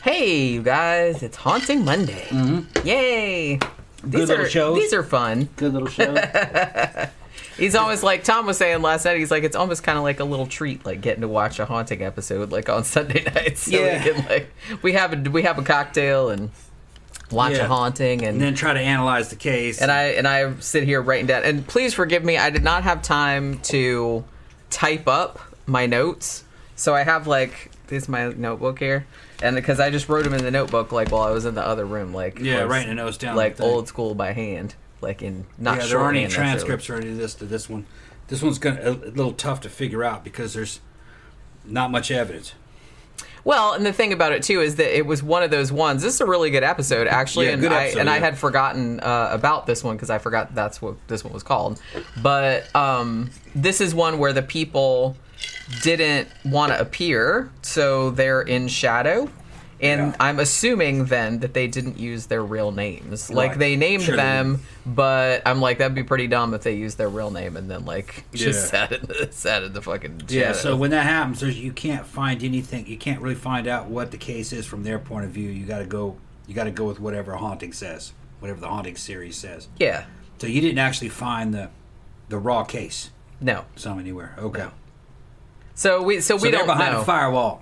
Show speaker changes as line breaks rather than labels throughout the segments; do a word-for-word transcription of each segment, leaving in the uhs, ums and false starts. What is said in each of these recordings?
Hey, you guys, it's Haunting Monday.
Mm-hmm.
Yay.
Good
These
little
are,
shows.
These are fun.
Good little show.
He's almost like Tom was saying last night. He's like, it's almost kind of like a little treat, like getting to watch a haunting episode, like on Sunday nights. So
Yeah.
we can like we have a we have a cocktail and watch
Yeah.
a haunting, and,
and then try to analyze the case.
and I and I sit here writing down. And please forgive me, I did not have time to type up my notes, so I have like this is my notebook here, and because I just wrote them in the notebook like while I was in the other room, like
yeah,
was,
writing the notes down.
like
the thing.
old school by hand, like in not
Yeah, there aren't any
shorthand necessarily.
transcripts or any of this to this one. This one's gonna a little tough to figure out because there's not much evidence.
Well, and the thing about it too is that it was one of those ones. This is a really good episode, actually,
Yeah,
and
good
I
episode,
and I
yeah.
had forgotten uh, about this one because I forgot that's what this one was called. But um, this is one where the people didn't want to appear, so they're in shadow. And
Yeah.
I'm assuming then that they didn't use their real names. Like
Right.
they named
Sure they
them, but I'm like that'd be pretty dumb if they used their real name and then like just
Yeah.
sat in the sat in the fucking
Yeah,
shadows.
so when that happens, there's, you can't find anything. You can't really find out what the case is from their point of view. You got to go. You got to go with whatever haunting says, whatever the haunting series says.
yeah,
So you didn't actually find the the raw case
no.
some anywhere. Okay.
No. So we so,
So
we
they're
don't
behind
know.
a firewall.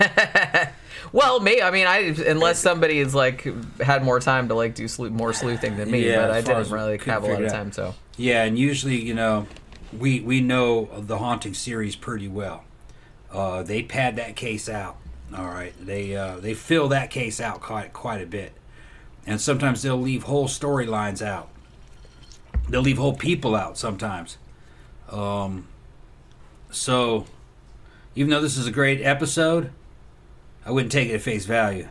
Well, me. I mean, I unless somebody is like had more time to like do sleu- more sleuthing than me,
Yeah,
but I
as far
didn't
as
really
couldn't
have a lot
figure
of
it out.
time. So
Yeah, and usually, you know, we we know the haunting series pretty well. Uh, they pad that case out. All right, they uh, they fill that case out quite quite a bit, and sometimes they'll leave whole storylines out. They'll leave whole people out sometimes. Um, so, even though this is a great episode, I wouldn't take it at face value.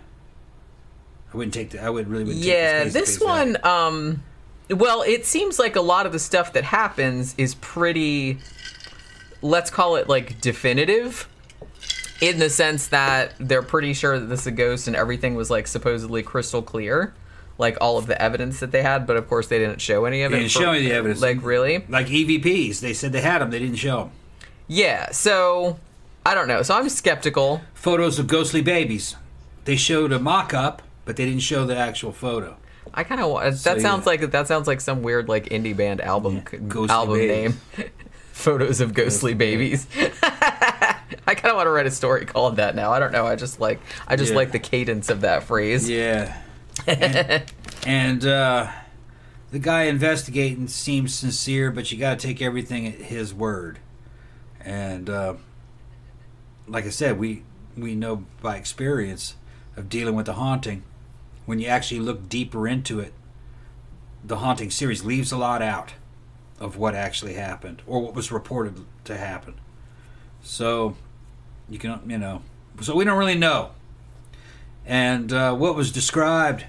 I wouldn't take the. I would really wouldn't.
yeah,
take this, case at
this
face value.
one. Um, well, it seems like a lot of the stuff that happens is pretty. Let's call it like definitive. In the sense that they're pretty sure that this is a ghost and everything was like supposedly crystal clear, like all of the evidence that they had, but of course they didn't show any of
They
it.
didn't
for-
show any of the evidence.
Like really?
Like E V Ps, they said they had them. They didn't show them.
Yeah. So I don't know. So I'm skeptical.
Photos of ghostly babies. They showed a mock-up, but they didn't show the actual photo.
I kind of that
So,
sounds
yeah.
like that sounds like some weird like indie band album
Yeah, Ghostly
album
Babies.
name. Photos of ghostly
Ghostly
babies. I kind of want to write a story called that now. I don't know. I just like I just
Yeah.
like the cadence of that phrase.
Yeah. And, and uh, the guy investigating seems sincere, but you got to take everything at his word. And uh, like I said, we we know by experience of dealing with the haunting, when you actually look deeper into it, the haunting series leaves a lot out of what actually happened or what was reported to happen. So you can, you know, so we don't really know. And uh, what was described,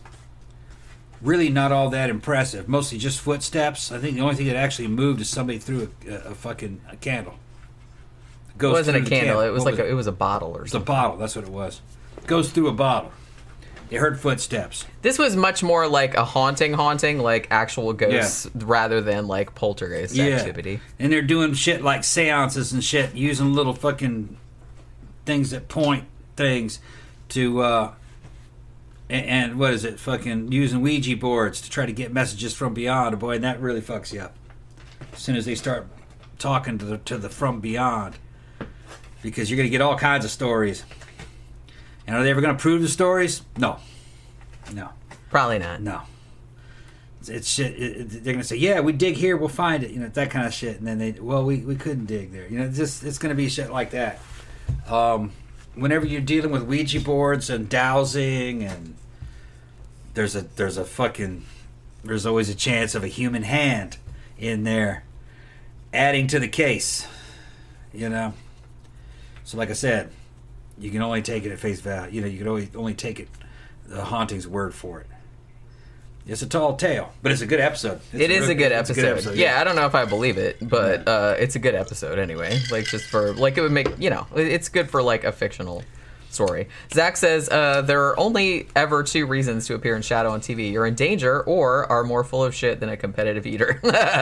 really not all that impressive. Mostly just footsteps. I think the only thing that actually moved is somebody threw a, a, a fucking a candle.
It
Goes
wasn't a
through the
candle. It was
What
like a, it was a bottle or
It's a
something.
bottle. That's what it was. Goes through a bottle. They heard footsteps.
This was much more like a haunting, haunting, like actual ghosts, rather than like poltergeist activity.
And they're doing shit like seances and shit, using little fucking things that point things to, uh, and, and what is it, fucking using Ouija boards to try to get messages from beyond. Boy, and that really fucks you up. As soon as they start talking to the, to the from beyond. Because you're going to get all kinds of stories. And are they ever going to prove the stories? No. No.
Probably not.
No. It's, it's shit. It, it, they're gonna say, "Yeah, we dig here, we'll find it." You know, that kind of shit. And then they, well, we, we couldn't dig there. You know, it's just it's gonna be shit like that. Um, whenever you're dealing with Ouija boards and dowsing, and there's a there's a fucking there's always a chance of a human hand in there, adding to the case. You know. So, like I said, you can only take it at face value. You know, you can only only take it. The haunting's word for it. It's a tall tale, but it's a good episode. It's
It is
really-
a good
it's
episode. yeah. I don't know if I believe it, but uh, it's a good episode anyway. Like just for like it would make you know it- it's good for like a fictional story. Zach says uh, there are only ever two reasons to appear in shadow on T V: you're in danger or are more full of shit than a competitive eater.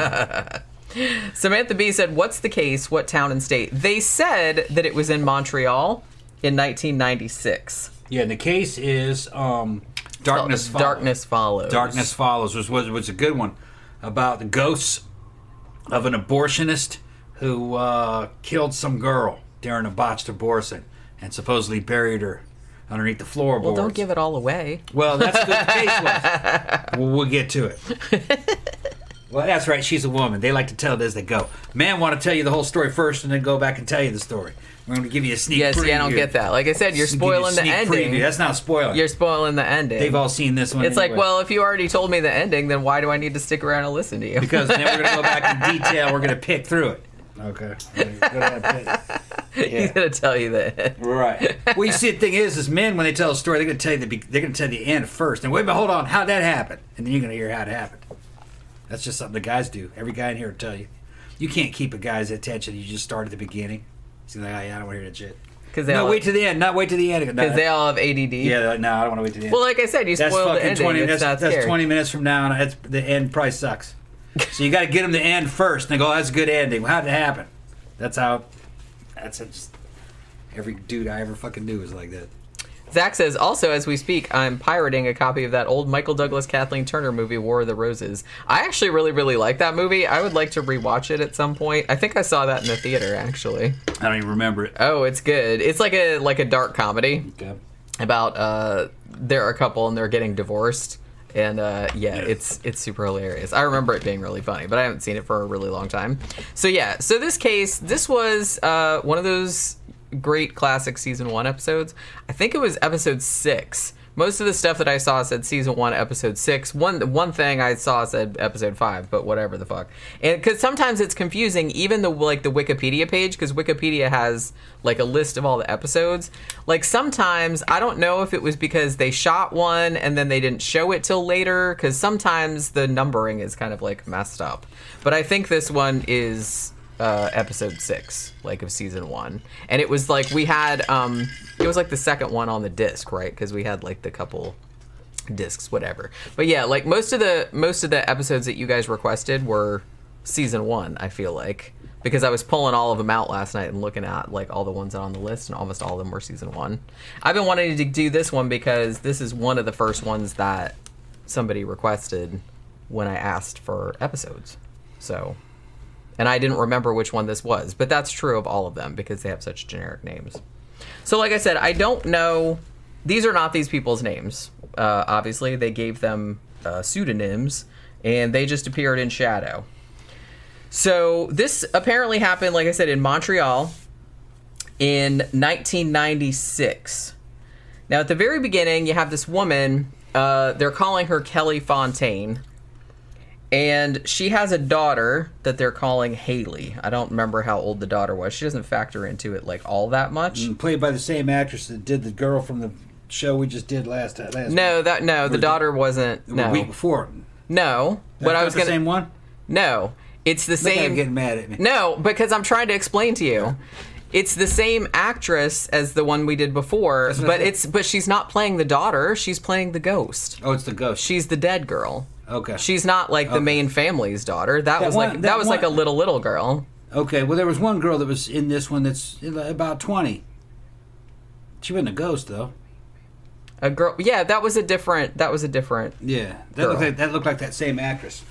Samantha B said, "What's the case? What town and state?" They said that it was in Montreal in nineteen ninety-six.
Yeah, and the case is um, Darkness Follows.
Darkness Follows.
Darkness Follows was, was was a good one about the ghosts of an abortionist who uh, killed some girl during a botched abortion and supposedly buried her underneath the floorboards.
Well, don't give it all away.
Well, that's what the case was. Well, we'll get to it. Well, that's right. She's a woman. They like to tell it as they go. Men want to tell you the whole story first and then go back and tell you the story. We're going to give you a sneak
yeah,
preview.
see, I don't get that. Like I said, you're spoiling the ending.
Preview. That's not spoiling.
You're spoiling the ending.
They've all seen this one.
It's
anyway.
like, well, if you already told me the ending, then why do I need to stick around and listen to you?
Because then we're going to go back in detail. We're going to pick through it. Okay.
He's going to tell you that.
Right. Well, you see, the thing is, is men, when they tell a story, they're going to tell you the, they're going to tell you the end first. And wait, but hold on, how'd that happen? And then you're going to hear how it happened. That's just something the guys do. Every guy in here will tell you. You can't keep a guy's attention. You just start at the beginning. He's like, oh, yeah, I don't want to hear that shit. No, wait to the end. Not wait to the end.
Because no, they all have A D D.
Yeah, no, I don't want to wait to the end.
Well, like I said, you
that's
spoiled the ending.
twenty,
it's
that's
not
that's twenty minutes from now, and it's, the end probably sucks. So you got to get them to end first, and they go, oh, that's a good ending. Well, how'd it happen? That's how, that's just, every dude I ever fucking knew was like that.
Zach says, also, as we speak, I'm pirating a copy of that old Michael Douglas, Kathleen Turner movie, War of the Roses. I actually really, really like that movie. I would like to rewatch it at some point. I think I saw that in the theater, actually.
I don't even remember it.
Oh, it's good. It's like a like a dark comedy
okay.
about uh, they're a couple and they're getting divorced. And uh, yeah, yeah, it's it's super hilarious. I remember it being really funny, but I haven't seen it for a really long time. So yeah, so this case, this was uh, one of those great classic season one episodes. I think it was episode six. Most of the stuff that I saw said season one, episode six. One one thing I saw said episode five, but whatever the fuck. And because sometimes it's confusing, even the like the Wikipedia page, because Wikipedia has like a list of all the episodes. Like sometimes I don't know if it was because they shot one and then they didn't show it till later, because sometimes the numbering is kind of like messed up. But I think this one is uh, episode six, like of season one, and it was like we had. Um, It was like the second one on the disc, right? Because we had like the couple discs, whatever. But yeah, like most of the most of the episodes that you guys requested were season one, I feel like, because I was pulling all of them out last night and looking at like all the ones on the list, and almost all of them were season one. I've been wanting to do this one because this is one of the first ones that somebody requested when I asked for episodes. So, and I didn't remember which one this was, but that's true of all of them because they have such generic names. So like I said, I don't know. These are not these people's names. Uh, obviously, they gave them uh, pseudonyms, and they just appeared in shadow. So this apparently happened, like I said, in Montreal in nineteen ninety-six. Now, at the very beginning, you have this woman. Uh, they're calling her Kelly Fontaine. And she has a daughter that they're calling Haley. I don't remember how old the daughter was. She doesn't factor into it like all that much.
And played by the same actress that did the girl from the show we just did last time. Last
no,
week.
that no, the daughter wasn't.
The
No,
week before.
No,
That's
but I was
the
gonna.
Same one.
No, it's the
Look
same.
at him getting mad at me.
No, because I'm trying to explain to you. It's the same actress as the one we did before, but it's but she's not playing the daughter. She's playing the ghost.
Oh, it's the ghost.
She's the dead girl.
Okay.
She's not like the
Okay.
main family's daughter. That,
That
was
one-
like that,
that
was like a
one-
little little girl.
Okay, well, there was one girl that was in this one that's about twenty. She wasn't a ghost, though.
A girl. Yeah, that was a different. That was a different.
Yeah, that
Girl.
looked like that looked like that same actress.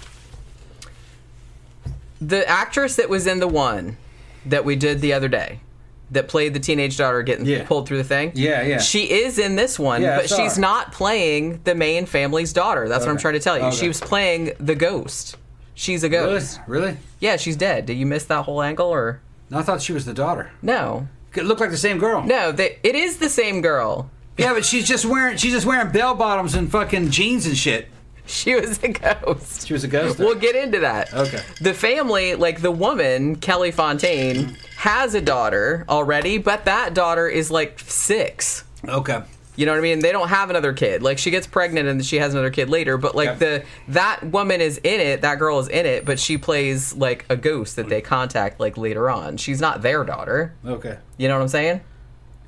The actress that was in the one that we did the other day, that played the teenage daughter getting
Yeah.
pulled through the thing.
Yeah, yeah.
She is in this one,
Yeah, I
but
saw
she's
her.
not playing the main family's daughter. That's what I'm
Okay.
trying to tell you.
Okay.
She was playing the ghost. She's a ghost.
Really? Really?
Yeah, she's dead. Did you miss that whole angle or
No, I thought she was the daughter.
no?
It looked like the same girl.
No, they, it is the same girl.
Yeah, but she's just wearing she's just wearing bell bottoms and fucking jeans and shit.
She was a ghost.
She was a ghost.
We'll get into that.
Okay.
The family, like the woman, Kelly Fontaine, has a daughter already, but that daughter is like six.
Okay.
You know what I mean? They don't have another kid. Like she gets pregnant and she has another kid later, but like
Yeah.
the that woman is in it, that girl is in it, but she plays like a ghost that they contact like later on. She's not their daughter.
Okay.
You know what I'm saying?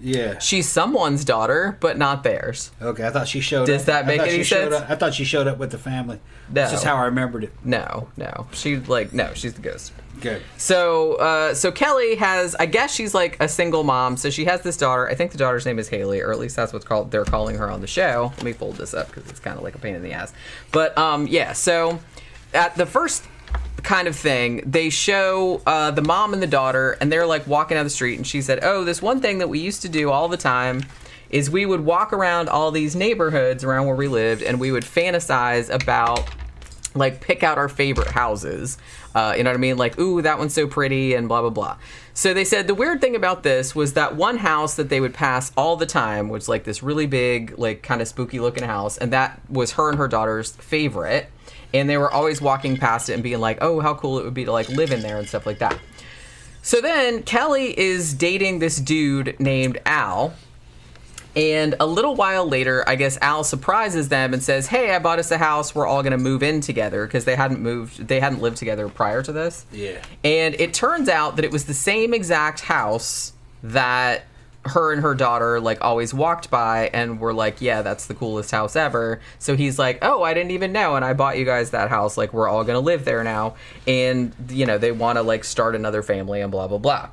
Yeah.
She's someone's daughter, but not theirs.
Okay, I thought she showed
Does
up.
that make
I thought
any
she showed
sense?
Up, I thought she showed up with the family.
No.
That's just how I remembered it.
No, no. She, like, no, she's the ghost.
Good.
So, uh, so Kelly has, I guess she's like a single mom. So she has this daughter. I think the daughter's name is Haley, or at least that's what's called. They're calling her on the show. Let me fold this up because it's kind of like a pain in the ass. But um, yeah. So at the first kind of thing, they show uh, the mom and the daughter, and they're like walking down the street. And she said, "Oh, this one thing that we used to do all the time is we would walk around all these neighborhoods around where we lived, and we would fantasize about." Like, pick out our favorite houses. Uh, you know what I mean? Like, ooh, that one's so pretty and blah, blah, blah. So they said the weird thing about this was that one house that they would pass all the time was like this really big, like kind of spooky looking house. And that was her and her daughter's favorite. And they were always walking past it and being like, oh, how cool it would be to like live in there and stuff like that. So then Kelly is dating this dude named Al. And a little while later, I guess Al surprises them and says, "Hey, I bought us a house. We're all going to move in together," because they hadn't moved, they hadn't lived together prior to this.
Yeah.
And it turns out that it was the same exact house that her and her daughter like always walked by and were like, "Yeah, that's the coolest house ever." So he's like, "Oh, I didn't even know, and I bought you guys that house. Like, we're all going to live there now." And you know, they want to like start another family and blah blah blah.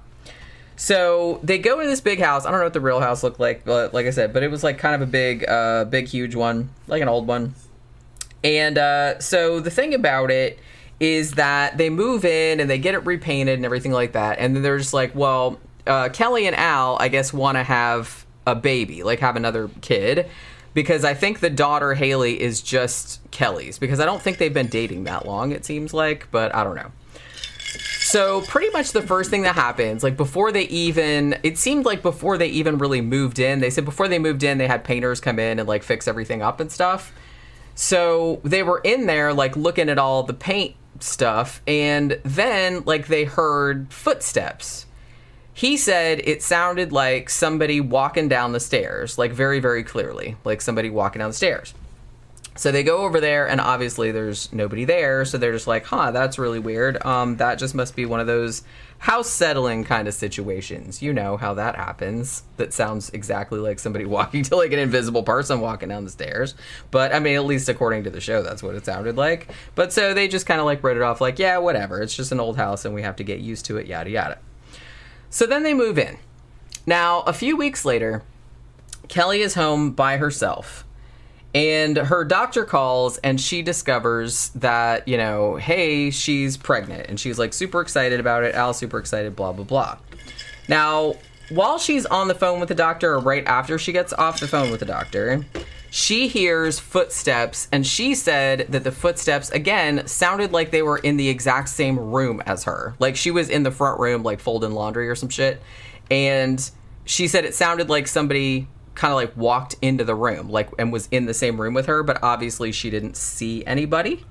So they go into this big house. I don't know what the real house looked like, but like I said, but it was like kind of a big, uh, big, huge one, like an old one. And uh, so the thing about it is that they move in and they get it repainted and everything like that. And then they're just like, well, uh, Kelly and Al, I guess, want to have a baby, like have another kid. Because I think the daughter, Haley, is just Kelly's. Because I don't think they've been dating that long, it seems like, but I don't know. So pretty much the first thing that happens, like before they even, it seemed like before they even really moved in, they said before they moved in, they had painters come in and like fix everything up and stuff. So they were in there like looking at all the paint stuff, and then like they heard footsteps. He said it sounded like somebody walking down the stairs, like very, very clearly, like somebody walking down the stairs. So they go over there, and obviously there's nobody there, so they're just like, huh, that's really weird. Um, that just must be one of those house settling kind of situations. You know how that happens. That sounds exactly like somebody walking to, like, an invisible person walking down the stairs. But, I mean, at least according to the show, that's what it sounded like. But so they just kind of, like, wrote it off like, yeah, whatever. It's just an old house, and we have to get used to it, yada, yada. So then they move in. Now, a few weeks later, Kelly is home by herself. And her doctor calls and she discovers that, you know, hey, she's pregnant. And she's like super excited about it. Al's super excited, blah, blah, blah. Now, while she's on the phone with the doctor, or right after she gets off the phone with the doctor, she hears footsteps. And she said that the footsteps, again, sounded like they were in the exact same room as her. Like she was in the front room, like folding laundry or some shit. And she said it sounded like somebody kind of like walked into the room, like, and was in the same room with her, but obviously she didn't see anybody.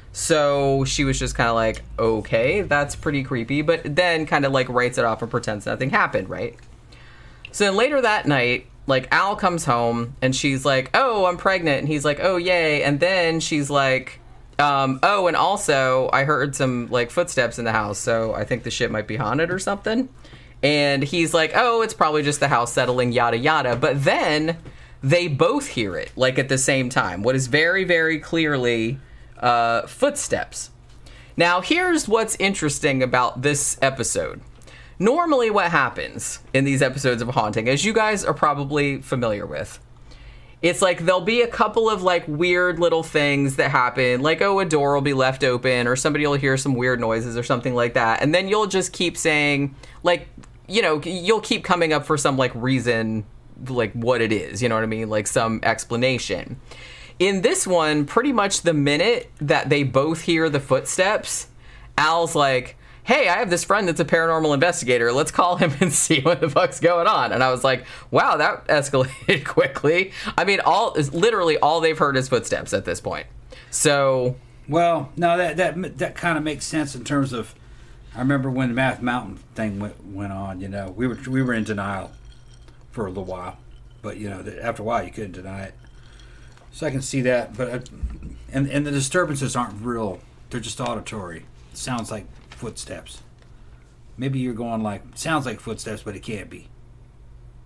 So she was just kind of like, okay, that's pretty creepy, but then kind of like writes it off and pretends nothing happened, right? So then later that night, like Al comes home and she's like, oh, I'm pregnant. And he's like, oh, yay. And then she's like, um, oh, and also I heard some like footsteps in the house. So I think the shit might be haunted or something. And he's like, oh, it's probably just the house settling, yada, yada. But then they both hear it, like, at the same time. What is very, very clearly uh, footsteps. Now, here's what's interesting about this episode. Normally what happens in these episodes of Haunting, as you guys are probably familiar with, it's like there'll be a couple of, like, weird little things that happen. Like, oh, a door will be left open, or somebody will hear some weird noises or something like that. And then you'll just keep saying, like, you know, you'll keep coming up for some, like, reason, like, what it is, you know what I mean? Like, some explanation. In this one, pretty much the minute that they both hear the footsteps, Al's like, hey, I have this friend that's a paranormal investigator. Let's call him and see what the fuck's going on. And I was like, wow, that escalated quickly. I mean, all literally all they've heard is footsteps at this point. So...
Well, no, that that that kind of makes sense in terms of... I remember when the Math Mountain thing went, went on, you know, we were we were in denial for a little while, but you know, after a while you couldn't deny it. So I can see that, but I, and and the disturbances aren't real; they're just auditory. It sounds like footsteps. Maybe you're going like sounds like footsteps, but it can't be.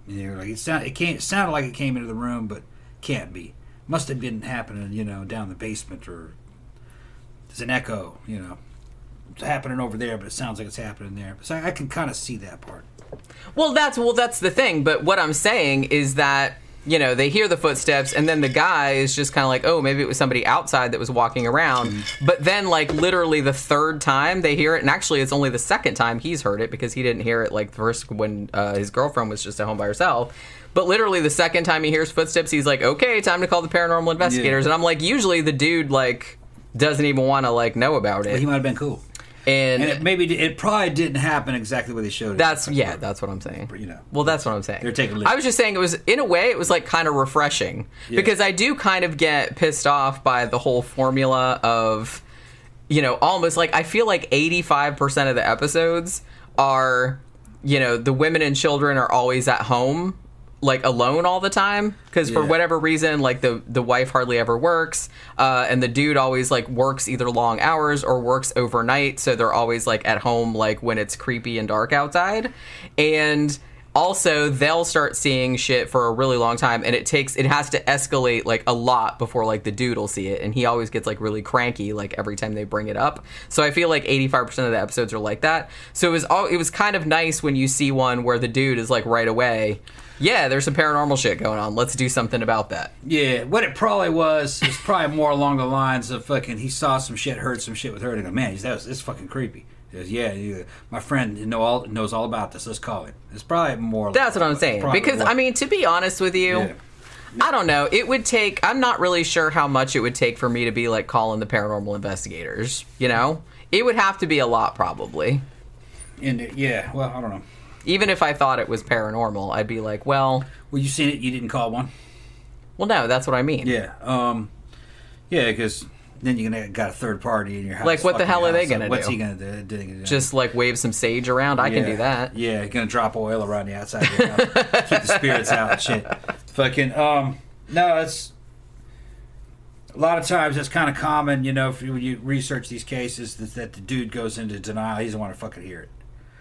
And they were like, it sound, it came, it sounded like it came into the room, but can't be. Must have been happening, you know, down the basement, or there's an echo, you know. It's happening over there, but it sounds like it's happening there. So I, I can kind of see that part.
Well, that's well, that's the thing. But what I'm saying is that, you know, they hear the footsteps, and then the guy is just kind of like, oh, maybe it was somebody outside that was walking around. Mm-hmm. But then, like, literally the third time they hear it, and actually it's only the second time he's heard it, because he didn't hear it, like, first when uh, his girlfriend was just at home by herself. But literally the second time he hears footsteps, he's like, okay, time to call the paranormal investigators. Yeah. And I'm like, usually the dude, like, doesn't even want to, like, know about it.
Well, he might have been cool.
And,
and it maybe it probably didn't happen exactly what they showed.
That's yeah, that's what I'm saying.
You know,
well, that's what I'm saying.
They're taking.
I was just saying it was, in a way, it was like kind of refreshing, yeah. because I do kind of get pissed off by the whole formula of, you know, almost like I feel like eighty-five percent of the episodes are, you know, the women and children are always at home, like alone all the time, because for
Yeah.
whatever reason, like the the wife hardly ever works, uh, and the dude always like works either long hours or works overnight, so they're always like at home like when it's creepy and dark outside. And also they'll start seeing shit for a really long time, and it takes it has to escalate like a lot before like the dude will see it, and he always gets like really cranky like every time they bring it up. So I feel like eighty-five percent of the episodes are like that. So it was all it was kind of nice when you see one where the dude is like right away, yeah, there's some paranormal shit going on. Let's do something about that.
Yeah, what it probably was is probably more along the lines of fucking he saw some shit, heard some shit with her, and go, man, that was this fucking creepy. He goes, yeah, yeah, my friend know all, knows all about this. Let's call him. It's probably more.
That's what I'm saying. Because,
more.
I mean, to be honest with you, yeah. I don't know. It would take, I'm not really sure how much it would take for me to be like calling the paranormal investigators, you know? It would have to be a lot, probably.
And yeah, well, I don't know.
Even if I thought it was paranormal, I'd be like, well...
Well, you seen it, you didn't call one?
Well, no, that's what I mean.
Yeah, um... Yeah, because then you're going to got a third party in your house.
Like, what the hell are they going to do?
What's he going to do?
Just, like, wave some sage around? I
yeah.
can do that.
Yeah, going to drop oil around the outside of your house. Keep the spirits out and shit. Fucking, um... No, it's... A lot of times it's kind of common, you know, if you, when you research these cases, that, that the dude goes into denial. He doesn't want to fucking hear it.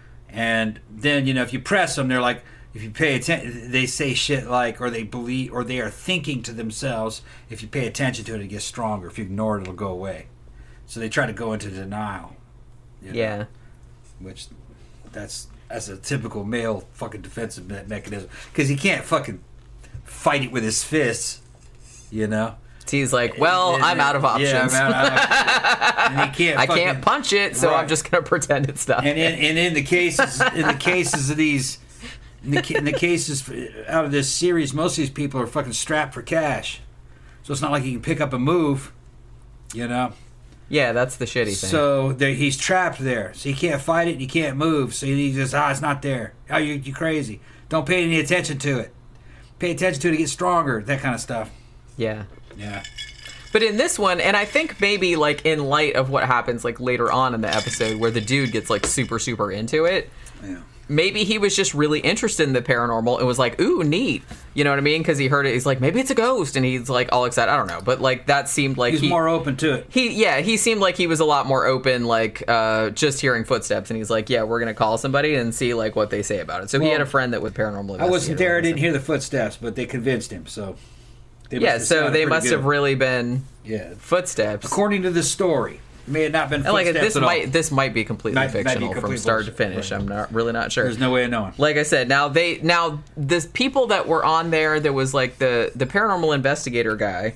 And then, you know, if you press them, they're like, if you pay attention, they say shit like, or they believe, or they are thinking to themselves, if you pay attention to it, it gets stronger. If you ignore it, it'll go away. So they try to go into denial. You know,
yeah.
Which, that's, that's a typical male fucking defensive me- mechanism. Because he can't fucking fight it with his fists, you know?
He's like, well, and, I'm out of options.
Yeah, I'm out, out of options. And he can't
I
fucking,
can't punch it, so right. I'm just going to pretend it's not.
And in, and in the cases, in the cases of these, in the, in the cases out of this series, most of these people are fucking strapped for cash. So it's not like he can pick up and move, you know?
Yeah, that's the shitty thing.
So he's trapped there. So he can't fight it, and he can't move. So he just, ah, it's not there. Oh, you you crazy. Don't pay any attention to it. Pay attention to it to get stronger, that kind of stuff.
Yeah.
Yeah.
But in this one, and I think maybe like in light of what happens like later on in the episode where the dude gets like super, super into it,
yeah.
maybe he was just really interested in the paranormal and was like, ooh, neat. You know what I mean? Because he heard it. He's like, maybe it's a ghost. And he's like all excited. I don't know. But like that seemed like
he's
he,
more open to it.
He, yeah, he seemed like he was a lot more open, like uh, just hearing footsteps. And he's like, yeah, we're going to call somebody and see like what they say about it. So well, he had a friend that was paranormal.
I wasn't there. I didn't hear the footsteps, but they convinced him. So.
They yeah, so they must good. have really been
yeah.
footsteps.
According to the story. It may have not been
and
footsteps
like, this
at
might
all.
This might be completely
might,
fictional
might be
from start
bullshit.
to finish.
Right.
I'm not really not sure.
There's no way of knowing.
Like I said, now they now the people that were on there, there was like the, the paranormal investigator guy.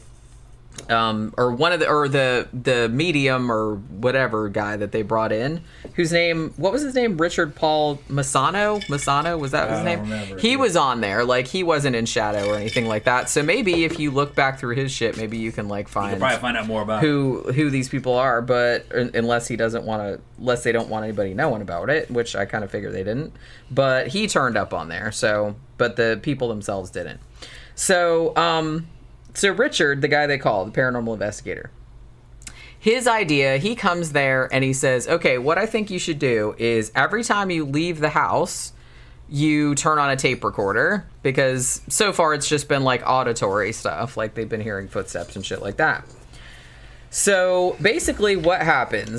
Um, or one of the, or the, the medium or whatever guy that they brought in, whose name, what was his name? Richard Paul Masano? Masano? Was that his
I
name?
don't remember.
He
yeah.
was on there. Like, he wasn't in shadow or anything like that. So maybe if you look back through his shit, maybe you can, like, find.
You can probably find out more about
who, who these people are, but unless he doesn't want to, unless they don't want anybody knowing about it, which I kind of figure they didn't. But he turned up on there, so, but the people themselves didn't. So, um, So Richard, the guy they call, the paranormal investigator, his idea, he comes there and he says, okay, what I think you should do is every time you leave the house, you turn on a tape recorder, because so far it's just been like auditory stuff, like they've been hearing footsteps and shit like that. So basically what happens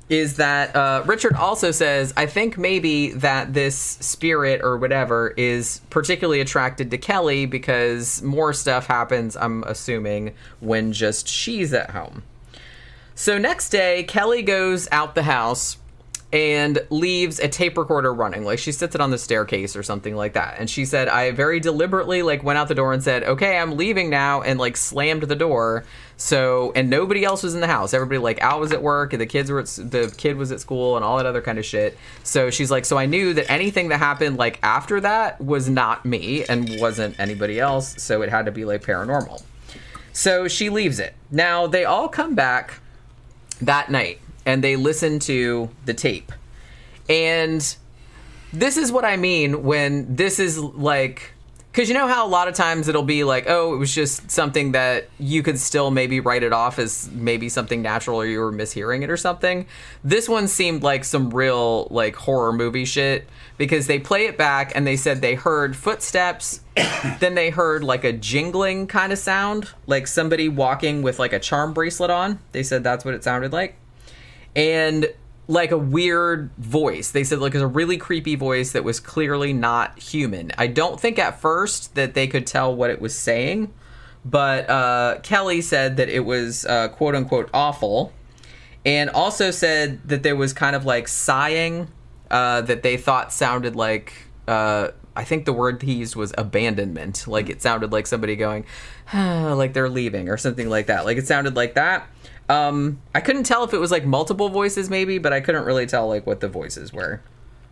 is that uh, Richard also says, I think maybe that this spirit or whatever is particularly attracted to Kelly because more stuff happens, I'm assuming, when just she's at home. So next day, Kelly goes out the house and leaves a tape recorder running. Like, she sits it on the staircase or something like that. And she said, I very deliberately, like, went out the door and said, okay, I'm leaving now, and, like, slammed the door. So, and nobody else was in the house. Everybody, like, Al was at work, and the kids were at, the kid was at school, and all that other kind of shit. So she's like, so I knew that anything that happened, like, after that was not me and wasn't anybody else, so it had to be, like, paranormal. So she leaves it. Now, they all come back that night, and they listen to the tape. And this is what I mean when this is like... Because you know how a lot of times it'll be like, oh, it was just something that you could still maybe write it off as maybe something natural or you were mishearing it or something. This one seemed like some real, like, horror movie shit. Because they play it back and they said they heard footsteps. Then they heard, like, a jingling kind of sound. Like somebody walking with, like, a charm bracelet on. They said that's what it sounded like. And like a weird voice. They said like it was a really creepy voice that was clearly not human. I don't think at first that they could tell what it was saying, but uh, Kelly said that it was uh, quote unquote awful, and also said that there was kind of like sighing uh, that they thought sounded like uh, I think the word he used was abandonment. Like it sounded like somebody going ah, like they're leaving or something like that. Like it sounded like that. Um, I couldn't tell if it was like multiple voices maybe, but I couldn't really tell like what the voices were.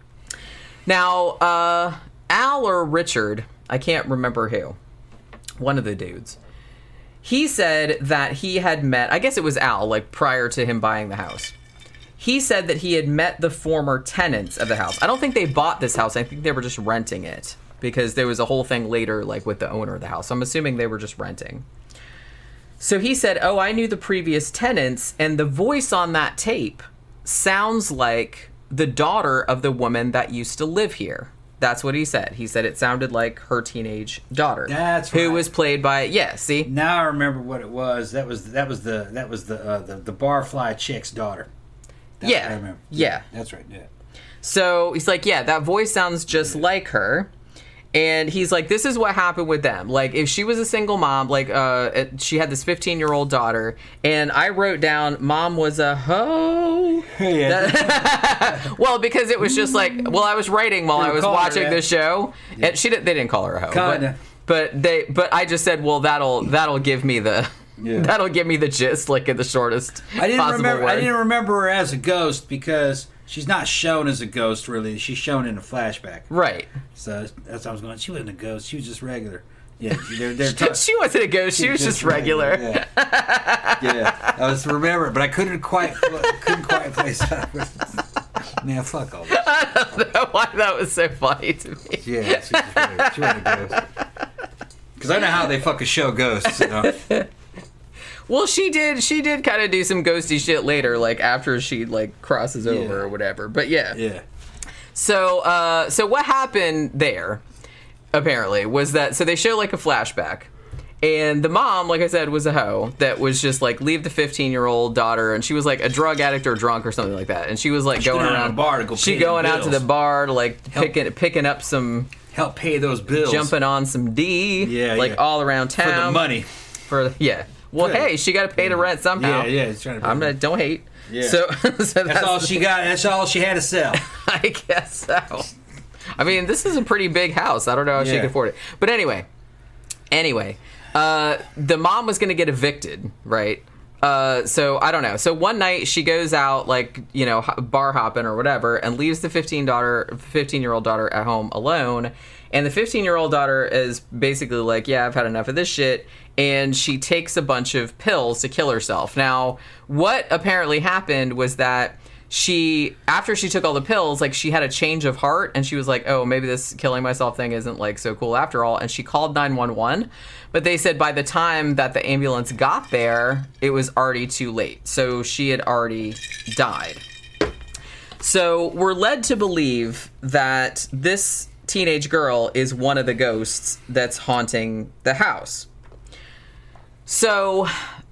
Now, uh, Al or Richard, I can't remember who, one of the dudes, he said that he had met, I guess it was Al, like prior to him buying the house. He said that he had met the former tenants of the house. I don't think they bought this house. I think they were just renting it because there was a whole thing later like with the owner of the house. I'm assuming they were just renting. So he said, oh, I knew the previous tenants, and the voice on that tape sounds like the daughter of the woman that used to live here. That's what he said. He said it sounded like her teenage daughter.
That's
who
right.
was played by, yeah, see?
Now I remember what it was. That was that was the that was the uh, the, the barfly chick's daughter. That's
yeah.
what I remember.
Yeah.
That's right, yeah.
So he's like, yeah, that voice sounds just yeah. like her. And he's like, this is what happened with them. Like, if she was a single mom, like, uh, she had this fifteen-year-old daughter, and I wrote down, mom was a hoe.
Yeah.
That, well, because it was just like, well, I was writing while I was watching
her, yeah.
the show,
yeah.
and she didn't, they didn't call her a hoe.
Kinda.
But, but they, but I just said, well, that'll, that'll give me the, yeah. that'll give me the gist, like, in the shortest
I didn't
possible
remember.
word.
I didn't remember her as a ghost because she's not shown as a ghost, really. She's shown in a flashback.
Right.
So that's how I was going. She wasn't a ghost. She was just regular. Yeah, they're, they're t-
she wasn't a ghost. She, she was just, just regular. regular.
Yeah. yeah, I was remember, but I couldn't quite couldn't quite place that. Man, fuck all this.
I don't know why that was so funny to me.
Yeah, she was just regular. She wasn't a ghost. Because I know how they fucking show ghosts. You know?
Well, she did. She did kind of do some ghosty shit later, like after she like crosses over
yeah.
or whatever. But yeah.
Yeah.
So, uh, so what happened there? Apparently, was that so they show like a flashback, and the mom, like I said, was a hoe that was just like leave the fifteen-year-old daughter, and she was like a drug addict or drunk or something like that, and she was like
she
going around
the bar to go.
She
pay
going
the
out to the bar to like
help,
picking picking up some
help pay those bills,
jumping on some D,
yeah,
like
yeah.
all around town
for the money.
For yeah. Well, Good. hey, she got to pay the rent somehow.
Yeah, yeah. It's trying to pay
I'm not. Don't hate.
Yeah.
So, so that's,
that's all she got. That's all she had to sell.
I guess so. I mean, this is a pretty big house. I don't know how yeah. she could afford it. But anyway, anyway, uh, the mom was going to get evicted, right? Uh, so I don't know. So one night she goes out, like, you know, bar hopping or whatever, and leaves the fifteen daughter, fifteen-year-old daughter at home alone. And the fifteen-year-old daughter is basically like, yeah, I've had enough of this shit. And she takes a bunch of pills to kill herself. Now, what apparently happened was that she, after she took all the pills, like, she had a change of heart, and she was like, oh, maybe this killing myself thing isn't, like, so cool after all, and she called nine one one, but they said by the time that the ambulance got there, it was already too late, so she had already died. So we're led to believe that this teenage girl is one of the ghosts that's haunting the house. So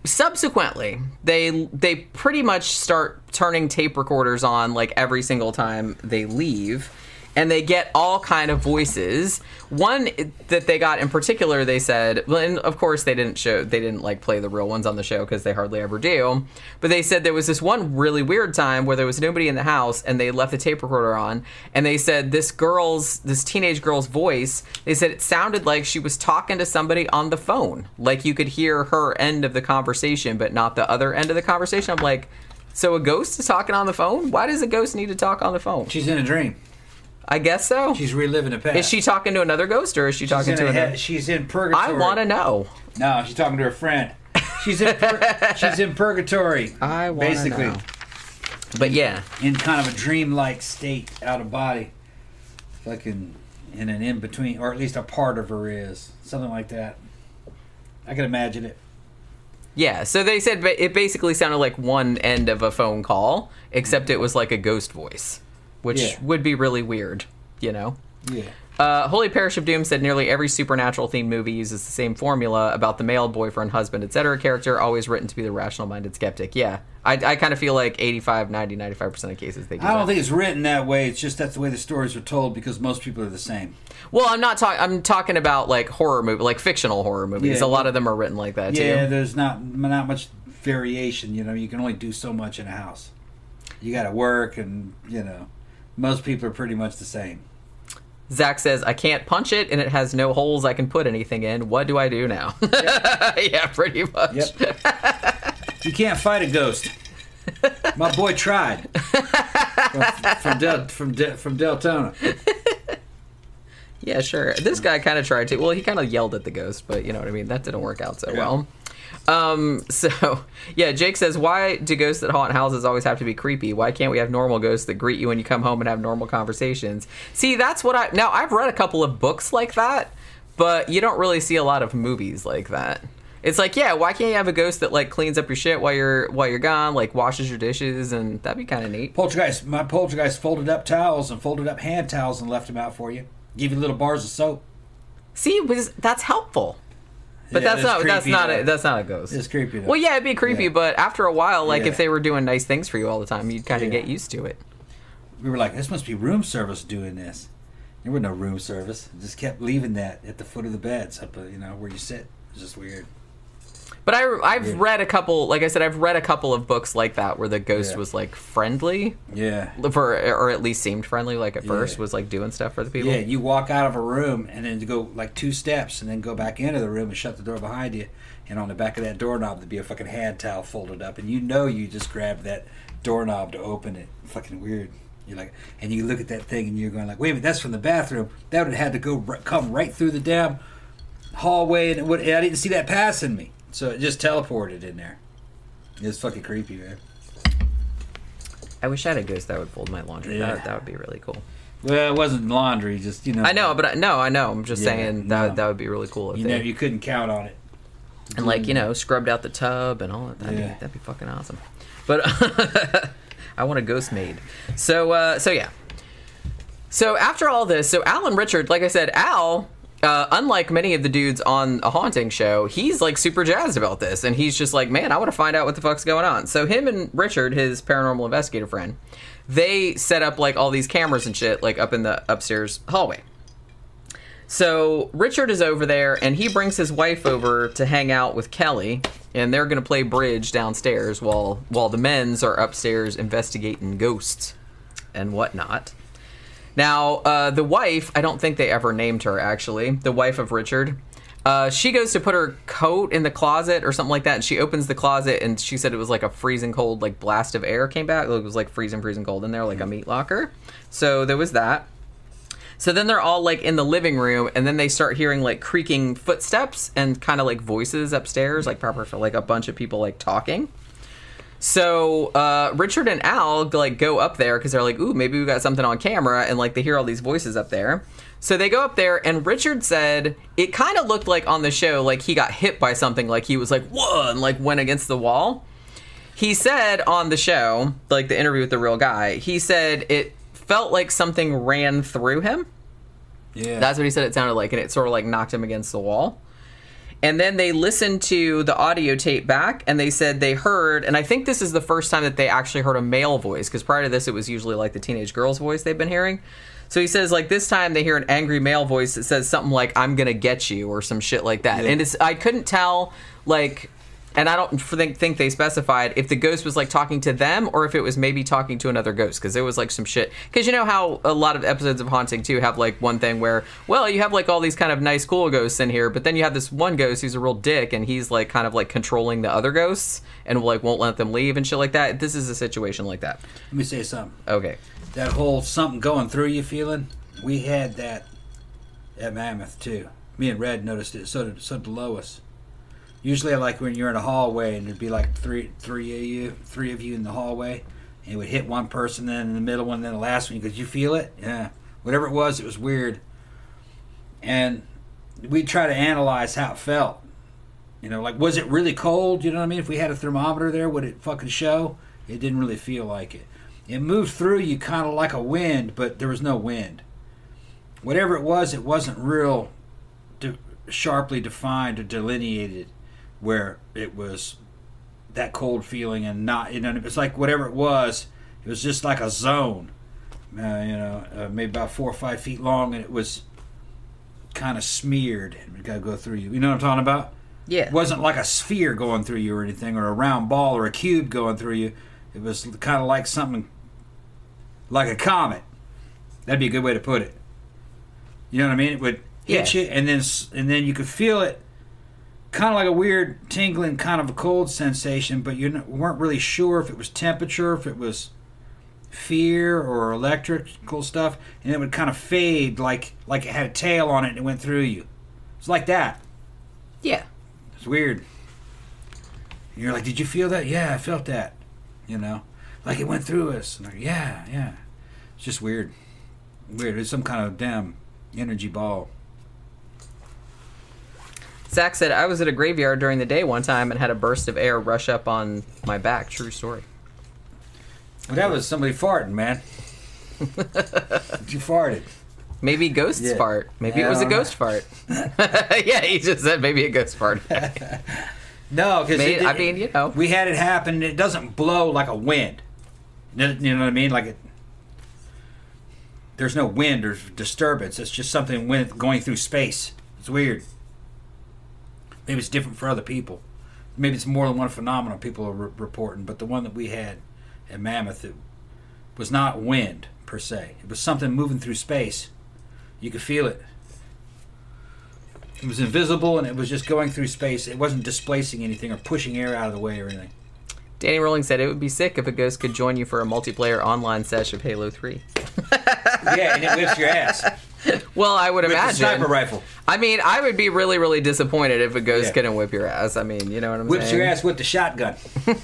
subsequently, they they pretty much start turning tape recorders on like every single time they leave. And they get all kind of voices. One that they got in particular, they said, well, and of course they didn't show, they didn't like play the real ones on the show because they hardly ever do. But they said there was this one really weird time where there was nobody in the house and they left the tape recorder on. And they said this girl's, this teenage girl's voice, they said it sounded like she was talking to somebody on the phone. Like you could hear her end of the conversation, but not the other end of the conversation. I'm like, so a ghost is talking on the phone? Why does a ghost need to talk on the phone?
She's in a dream.
I guess so.
She's reliving the past.
Is she talking to another ghost, or is she talking
she's
to
a,
another?
She's in purgatory.
I want to know.
No, she's talking to her friend. She's in. Pur- she's in purgatory.
I want to
basically.
know. But yeah,
in kind of a dreamlike state, out of body, fucking in an in between, or at least a part of her is something like that. I can imagine it.
Yeah. So they said it basically sounded like one end of a phone call, except it was like a ghost voice. Which
yeah.
would be really weird, you know?
Yeah.
Uh, Holy Parish of Doom said nearly every supernatural-themed movie uses the same formula about the male boyfriend, husband, et cetera character, always written to be the rational-minded skeptic. Yeah. I, I kind of feel like eighty-five, ninety, ninety-five percent of cases they do
I don't
that.
think it's written that way. It's just that's the way the stories are told because most people are the same.
Well, I'm not talking. I'm talking about like horror movie, like fictional horror movies.
Yeah,
a lot of them are written like that too.
Yeah, there's not not much variation. You know, you can only do so much in a house. You got to work, and you know, most people are pretty much the same.
Zach says, I can't punch it, and it has no holes I can put anything in. What do I do now? Yep. Yeah, pretty much.
Yep. You can't fight a ghost. My boy tried. From, from, Del, from, De, from Deltona.
Yeah, sure. This guy kind of tried to. Well, he kind of yelled at the ghost, but you know what I mean? That didn't work out so yeah. well. Um, so, yeah, Jake says, why do ghosts that haunt houses always have to be creepy? Why can't we have normal ghosts that greet you when you come home and have normal conversations? See, that's what I... Now, I've read a couple of books like that, but you don't really see a lot of movies like that. It's like, yeah, why can't you have a ghost that, like, cleans up your shit while you're while you're gone, like, washes your dishes, and that'd be kind of neat.
Poltergeist. My poltergeist folded up towels and folded up hand towels and left them out for you. Give you little bars of soap.
See, that's helpful. But yeah, that's not creepy, that's not a, that's not a ghost.
It's creepy though.
Well, yeah, it'd be creepy, yeah. but after a while, like
yeah.
if they were doing nice things for you all the time, you'd kind of yeah. get used to it.
We were like, this must be room service doing this. There was no room service. It just kept leaving that at the foot of the beds, up you know where you sit. It's just weird.
But I, I've weird. read a couple, like I said, I've read a couple of books like that where the ghost
yeah.
was like friendly.
Yeah.
For or at least seemed friendly. Like at
yeah.
first was like doing stuff for the people.
Yeah, you walk out of a room and then to go like two steps and then go back into the room and shut the door behind you. And on the back of that doorknob there'd be a fucking hand towel folded up, and you know you just grabbed that doorknob to open it. Fucking weird. You're like, and you look at that thing and you're going like, wait a minute, that's from the bathroom. That would have had to go come right through the damn hallway, and it would, I didn't see that passing me. So it just teleported in there. It's fucking creepy, man.
I wish I had a ghost that would fold my laundry.
Yeah.
That that would be really cool.
Well, it wasn't laundry, just you know.
I know, but I, no, I know. I'm just
yeah,
saying that
no.
that would be really cool. If
you
they,
know, you couldn't count on it.
And like you know, scrubbed out the tub and all that. That'd,
yeah.
be, that'd be fucking awesome. But I want a ghost maid. So uh, so yeah. So after all this, so Al and Richard, like I said, Al. Uh, unlike many of the dudes on a haunting show, he's like super jazzed about this, and he's just like, man, I want to find out what the fuck's going on. So him and Richard, his paranormal investigator friend, they set up like all these cameras and shit like up in the upstairs hallway. So Richard is over there, and he brings his wife over to hang out with Kelly, and they're gonna play bridge downstairs while while the men's are upstairs investigating ghosts and whatnot. Now, uh, the wife, I don't think they ever named her, actually. The wife of Richard. Uh, she goes to put her coat in the closet or something like that, and she opens the closet, and she said it was like a freezing cold, like, blast of air came back. It was like freezing, freezing cold in there, like a meat locker. So there was that. So then they're all, like, in the living room, and then they start hearing, like, creaking footsteps and kind of, like, voices upstairs, like, proper for, like, a bunch of people, like, talking. So uh, Richard and Al like go up there because they're like, ooh, maybe we got something on camera, and like they hear all these voices up there. So they go up there, and Richard said it kind of looked like on the show like he got hit by something, like he was like, whoa, and like went against the wall. He said on the show, like the interview with the real guy, he said it felt like something ran through him.
Yeah.
That's what he said it sounded like, and it sort of like knocked him against the wall. And then they listened to the audio tape back, and they said they heard, and I think this is the first time that they actually heard a male voice, because prior to this, it was usually like the teenage girl's voice they've been hearing. So he says, like, this time they hear an angry male voice that says something like, I'm gonna get you, or some shit like that.
Yeah.
And it's, I couldn't tell, like, and I don't think, think they specified if the ghost was, like, talking to them, or if it was maybe talking to another ghost, because there was, like, some shit. Because you know how a lot of episodes of Haunting, too, have, like, one thing where, well, you have, like, all these kind of nice, cool ghosts in here, but then you have this one ghost who's a real dick, and he's, like, kind of, like, controlling the other ghosts, and, like, won't let them leave and shit like that. This is a situation like that.
Let me say something.
Okay.
That whole something going through you feeling, we had that at Mammoth, too. Me and Red noticed it, so did, so did Lois. Usually, like when you're in a hallway and there'd be like three, three of you, three of you in the hallway, and it would hit one person, then in the middle one, then the last one. Could you feel it? Yeah. Whatever it was, it was weird. And we'd try to analyze how it felt. You know, like, was it really cold? You know what I mean? If we had a thermometer there, would it fucking show? It didn't really feel like it. It moved through you kind of like a wind, but there was no wind. Whatever it was, it wasn't real de- sharply defined or delineated, where it was that cold feeling and not, you know, it's like whatever it was, it was just like a zone, uh, you know, uh, maybe about four or five feet long, and it was kind of smeared. It got to go through you. You know what I'm talking about?
Yeah.
It wasn't like a sphere going through you or anything, or a round ball or a cube going through you. It was kind of like something, like a comet. That'd be a good way to put it. You know what I mean? It would hit
Yeah.
you, and then and then you could feel it. Kind of like a weird tingling, kind of a cold sensation, but you weren't really sure if it was temperature, if it was fear or electrical stuff, and it would kind of fade like like it had a tail on it and it went through you. It's like that.
Yeah.
It's weird. And you're like, did you feel that? Yeah, I felt that. You know, like it went through us. And like, yeah, yeah. It's just weird. Weird. It's some kind of damn energy ball.
Zach said, I was at a graveyard during the day one time and had a burst of air rush up on my back. True story.
Well, that was somebody farting, man. You farted.
Maybe ghosts
Yeah.
fart. Maybe
Yeah,
it was
I
a
don't know.
ghost fart. Yeah, he just said maybe a ghost fart.
No, because
May- I mean, you know.
we had it happen. It doesn't blow like a wind. You know what I mean? Like it. There's no wind or disturbance. It's just something wind going through space. It's weird. Maybe it's different for other people. Maybe it's more than one phenomenon people are re- reporting. But the one that we had at Mammoth, it was not wind per se. It was something moving through space. You could feel it. It was invisible, and it was just going through space. It wasn't displacing anything or pushing air out of the way or anything.
Danny Rolling said it would be sick if a ghost could join you for a multiplayer online sesh of Halo three.
Yeah, and it whips your ass.
Well, I would
With
imagine.
a sniper rifle.
I mean, I would be really, really disappointed if a ghost
Yeah.
couldn't whip your ass. I mean, you know what I'm
Whips
saying?
your ass with the shotgun.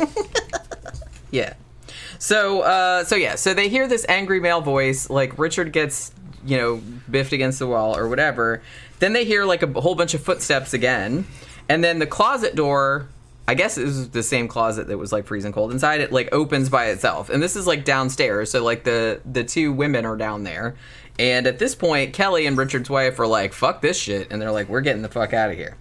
Yeah. So, uh, so yeah, so they hear this angry male voice, like Richard gets, you know, biffed against the wall or whatever. Then they hear like a whole bunch of footsteps again, and then the closet door, I guess it was the same closet that was like freezing cold inside, it like opens by itself. And this is like downstairs, so like the the two women are down there. And at this point, Kelly and Richard's wife are like, fuck this shit, and they're like, we're getting the fuck out of here.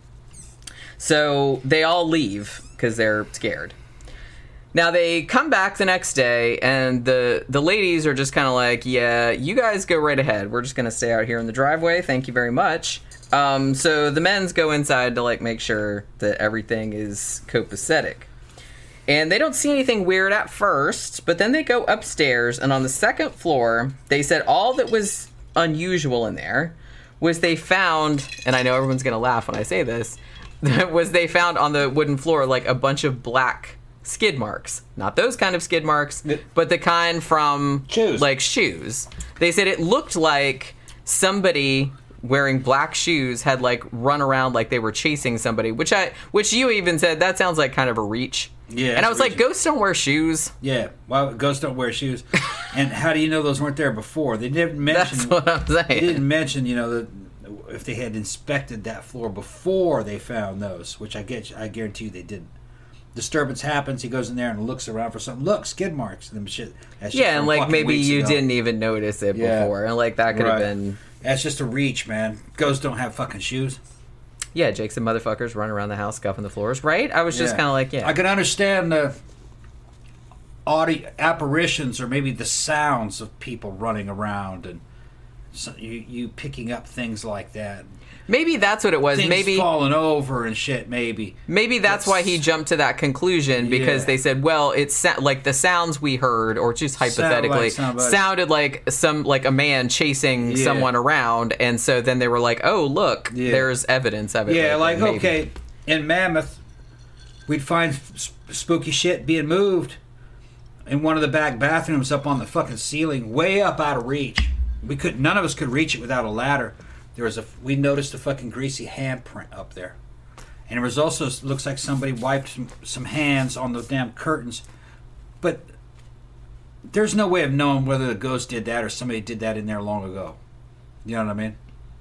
So they all leave because they're scared. Now they come back the next day, and the the ladies are just kind of like, yeah, you guys go right ahead. We're just going to stay out here in the driveway. Thank you very much. Um, so the men's go inside to like make sure that everything is copacetic. And they don't see anything weird at first, but then they go upstairs, and on the second floor, they said all that was unusual in there was they found, and I know everyone's going to laugh when I say this, was they found on the wooden floor like a bunch of black skid marks. Not those kind of skid marks, but the kind from
Shoes.
like shoes. They said it looked like somebody wearing black shoes had like run around like they were chasing somebody, which I which you even said that sounds like kind of a reach.
Yeah,
and I was like,
reaching.
ghosts don't wear shoes.
Yeah, well, ghosts don't wear shoes. And how do you know those weren't there before? They didn't mention.
That's what I'm saying.
They didn't mention, you know, the, if they had inspected that floor before they found those, which I get, I guarantee you they didn't. Disturbance happens. He goes in there and looks around for something. Look, skid marks. And shit. That's shit
Yeah, and
from
like
fucking
maybe
weeks
you
ago.
didn't even notice it
Yeah.
before, and like that could have
Right.
been.
That's just a reach, man. Ghosts don't have fucking shoes.
Yeah, Jake's and motherfuckers running around the house, scuffing the floors, right? I was just
Yeah.
kind of like, yeah.
I can understand the audio apparitions or maybe the sounds of people running around and so you, you picking up things like that.
Maybe that's what it was.
Things
maybe
falling over and shit, maybe.
Maybe that's, that's why he jumped to that conclusion, because
yeah.
they said, well, it's sa- like the sounds we heard, or just hypothetically,
Sound like
sounded like some like a man chasing
yeah.
someone around, and so then they were like, oh, look,
yeah.
there's evidence of it.
Yeah, like,
maybe.
okay, in Mammoth, we'd find sp- spooky shit being moved in one of the back bathrooms up on the fucking ceiling, way up out of reach. We could, none of us could reach it without a ladder. There was a, we noticed a fucking greasy handprint up there, and it was also looks like somebody wiped some, some hands on the damn curtains. But there's no way of knowing whether the ghost did that or somebody did that in there long ago. You know what I mean?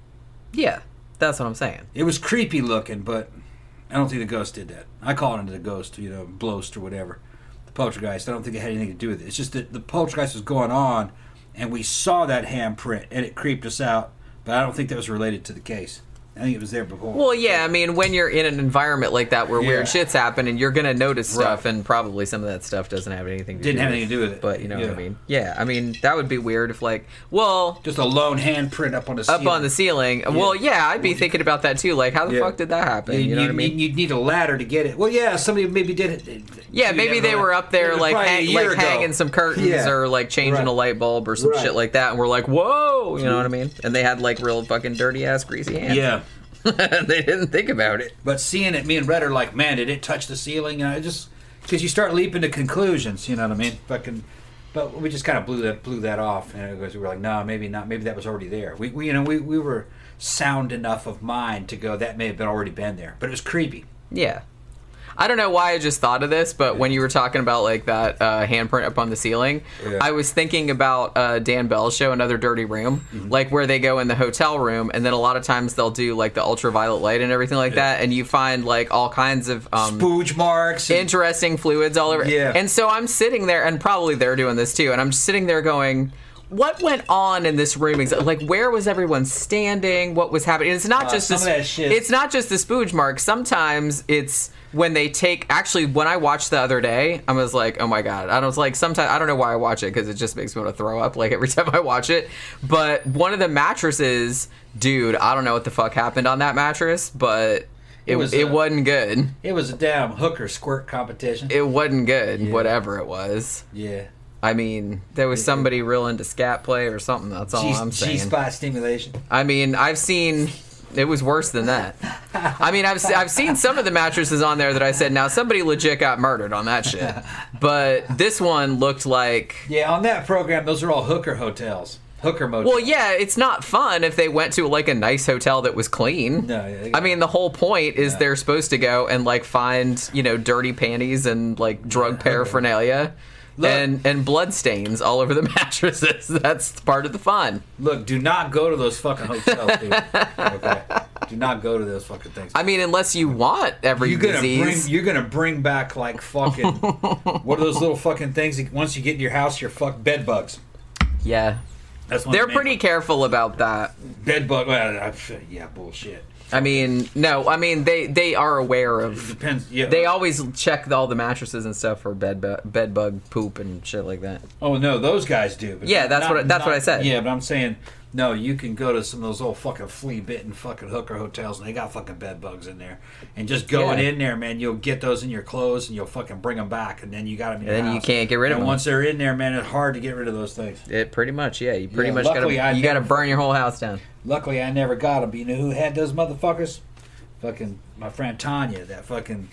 Yeah, that's what I'm saying.
It was creepy looking, but I don't think the ghost did that. I call it the ghost, you know, Blost or whatever. The poltergeist. I don't think it had anything to do with it. It's just that the poltergeist was going on, and we saw that handprint, and it creeped us out. But I don't think that was related to the case. I think it was there before.
Well, yeah, I mean, when you're in an environment like that where
Yeah.
weird shit's happen, and you're gonna notice stuff,
Right.
and probably some of that stuff doesn't have anything to
Didn't
do
have
with
anything to do with it.
But you know
Yeah.
what I mean? Yeah, I mean that would be weird if like, well,
Just a lone handprint up on the ceiling.
up on the ceiling. Well, yeah, I'd be thinking about that too. Like, how the
Yeah.
fuck did that happen?
You,
You know
you,
what I mean?
You'd need a ladder to get it. Well, yeah, somebody maybe did it.
Yeah,
do
maybe
that
they
on
were
a-
up there
it was
like
probably a
hang,
year
like
ago.
hanging some curtains
Yeah.
or like changing
Right.
a light bulb or some
Right.
shit like that, and we're like, whoa, you know what I mean? And they had like real fucking dirty ass greasy hands.
Yeah.
They didn't think about it.
But seeing it, me and Red are like, man, did it touch the ceiling? You know, it just because you start leaping to conclusions. You know what I mean? Fucking. But we just kind of blew that blew that off, and because we were like, no, maybe not. Maybe that was already there. We, we you know we, we were sound enough of mind to go that may have been already been there, but it was creepy.
Yeah. I don't know why I just thought of this, but when you were talking about like that uh, handprint up on the ceiling,
Yeah.
I was thinking about uh, Dan Bell's show, Another Dirty Room,
Mm-hmm.
like where they go in the hotel room, and then a lot of times they'll do like the ultraviolet light and everything like
Yeah.
that, and you find like all kinds of um,
Spooge marks. And,
interesting fluids all over.
Yeah.
And so I'm sitting there, and probably they're doing this too, and I'm just sitting there going, what went on in this room? exa- Like, where was everyone standing? What was happening? And it's not
Uh,
just
some
this.
of that shit-
It's not just the spooge mark. Sometimes it's when they take. Actually, when I watched the other day, I was like, oh my god. I was like, sometimes I don't know why I watch it because it just makes me want to throw up. Like every time I watch it. But one of the mattresses, dude, I don't know what the fuck happened on that mattress, but. It,
It was,
it
uh,
wasn't good.
it was a damn hooker squirt competition.
It wasn't good,
Yeah.
whatever it was.
yeah.
I mean, there was somebody real into scat play or something. That's all
G,
I'm saying.
G-spot stimulation.
I mean, I've seen. It was worse than that. I mean, I've I've seen some of the mattresses on there that I said, now somebody legit got murdered on that shit. But this one looked like.
Yeah, on that program, those are all hooker hotels. Hooker motels.
Well, yeah, it's not fun if they went to like a nice hotel that was clean.
No, yeah, they
I mean, the whole point is
Yeah.
they're supposed to go and like find, you know, dirty panties and like drug paraphernalia.
Look.
And and blood stains all over the mattresses. That's part of the fun.
Look, do not go to those fucking hotels, dude. Okay? Do not go to those fucking things.
I mean, unless you want every
You're gonna
disease.
bring you're gonna bring back like fucking what are those little fucking things that once you get in your house you're fuck bed bugs.
Yeah.
That's one
They're
of the main-
pretty careful about that.
bed bug. Well, I- yeah, bullshit.
I mean, no, I mean they they are aware
It
of.
depends. Yeah.
They always check all the mattresses and stuff for bed bu- bed bug poop and shit like that.
Oh no, those guys do. But
Yeah, that's
not-
what I- that's
not-
what I said.
Yeah, but I'm saying no. You can go to some of those old fucking flea bitten fucking hooker hotels, and they got fucking bed bugs in there. And just going
Yeah.
in there, man, you'll get those in your clothes, and you'll fucking bring them back, and then you got them in your
And then you
house.
can't get rid of
and
them.
once they're in there, man, it's hard to get rid of those things.
It pretty much, yeah. You pretty
Yeah,
much gotta
luckily I
you gotta
never-
burn your whole house down.
Luckily, I never got them. But you know who had those motherfuckers? Fucking my friend Tanya, that fucking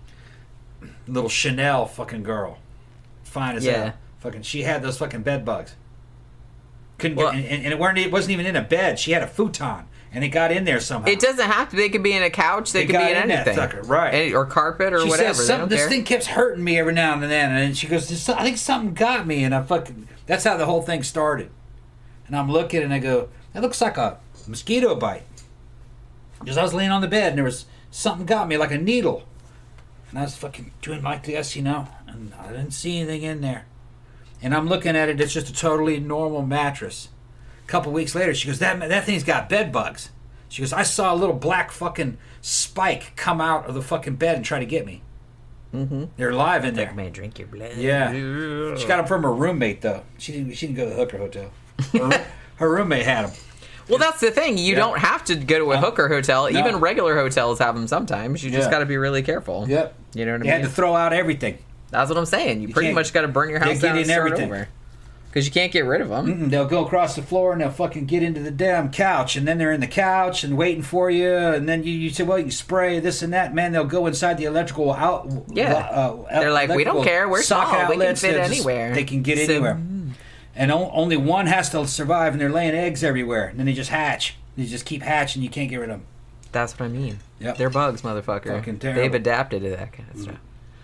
little Chanel fucking girl, fine as
Yeah.
hell. Fucking, she had those fucking bed bugs. Couldn't
Well-
get, and, and it weren't. It wasn't even in a bed. She had a futon, and it got in there somehow.
It doesn't have to. They could be in a couch. They
It
could
got
be in
in that
anything,
sucker, right.
Any- or carpet or
She
whatever.
says,
They
"Something-
don't
this
care.
thing keeps hurting me every now and then," and she goes, "This- "I think something got me," and I fucking. That's how the whole thing started. And I'm looking, and I go, "That looks like a mosquito bite." Because I was laying on the bed, and there was something got me like a needle, and I was fucking doing like this, you know, and I didn't see anything in there. And I'm looking at it; it's just a totally normal mattress. A couple weeks later, she goes, "That that thing's got bed bugs." She goes, I saw a little black fucking spike come out of the fucking bed and try to get me.
Mm-hmm.
They're alive in there.
Man, drink your blood.
Yeah. She got them from her roommate, though. She didn't She didn't go to the hooker hotel. Her, her roommate had them.
Well, that's the thing. You
yeah.
don't have to go to a hooker hotel.
No.
Even regular hotels have them sometimes. You just
Yeah.
got to be really careful.
Yep.
You know what I
You
mean?
had to throw out everything.
That's what I'm saying. You,
You
pretty
can't-
much got to burn your house
get
down
in
and start
everything.
over. Because you can't get rid of them.
Mm-mm, they'll go across the floor and they'll fucking get into the damn couch, and then they're in the couch and waiting for you, and then you, you say, well, you can spray this and that. Man, they'll go inside the electrical out.
Yeah.
Uh,
They're like, we don't
electrical
care. We're
socket
small. We can
outlets.
fit
They'll just-
anywhere.
They can get
So-
anywhere. And o- only one has to survive, and they're laying eggs everywhere. And then they just hatch. They just keep hatching. You can't get rid of them.
That's what I mean.
Yep.
They're bugs, motherfucker.
Fucking terrible.
They've adapted to that kind of stuff.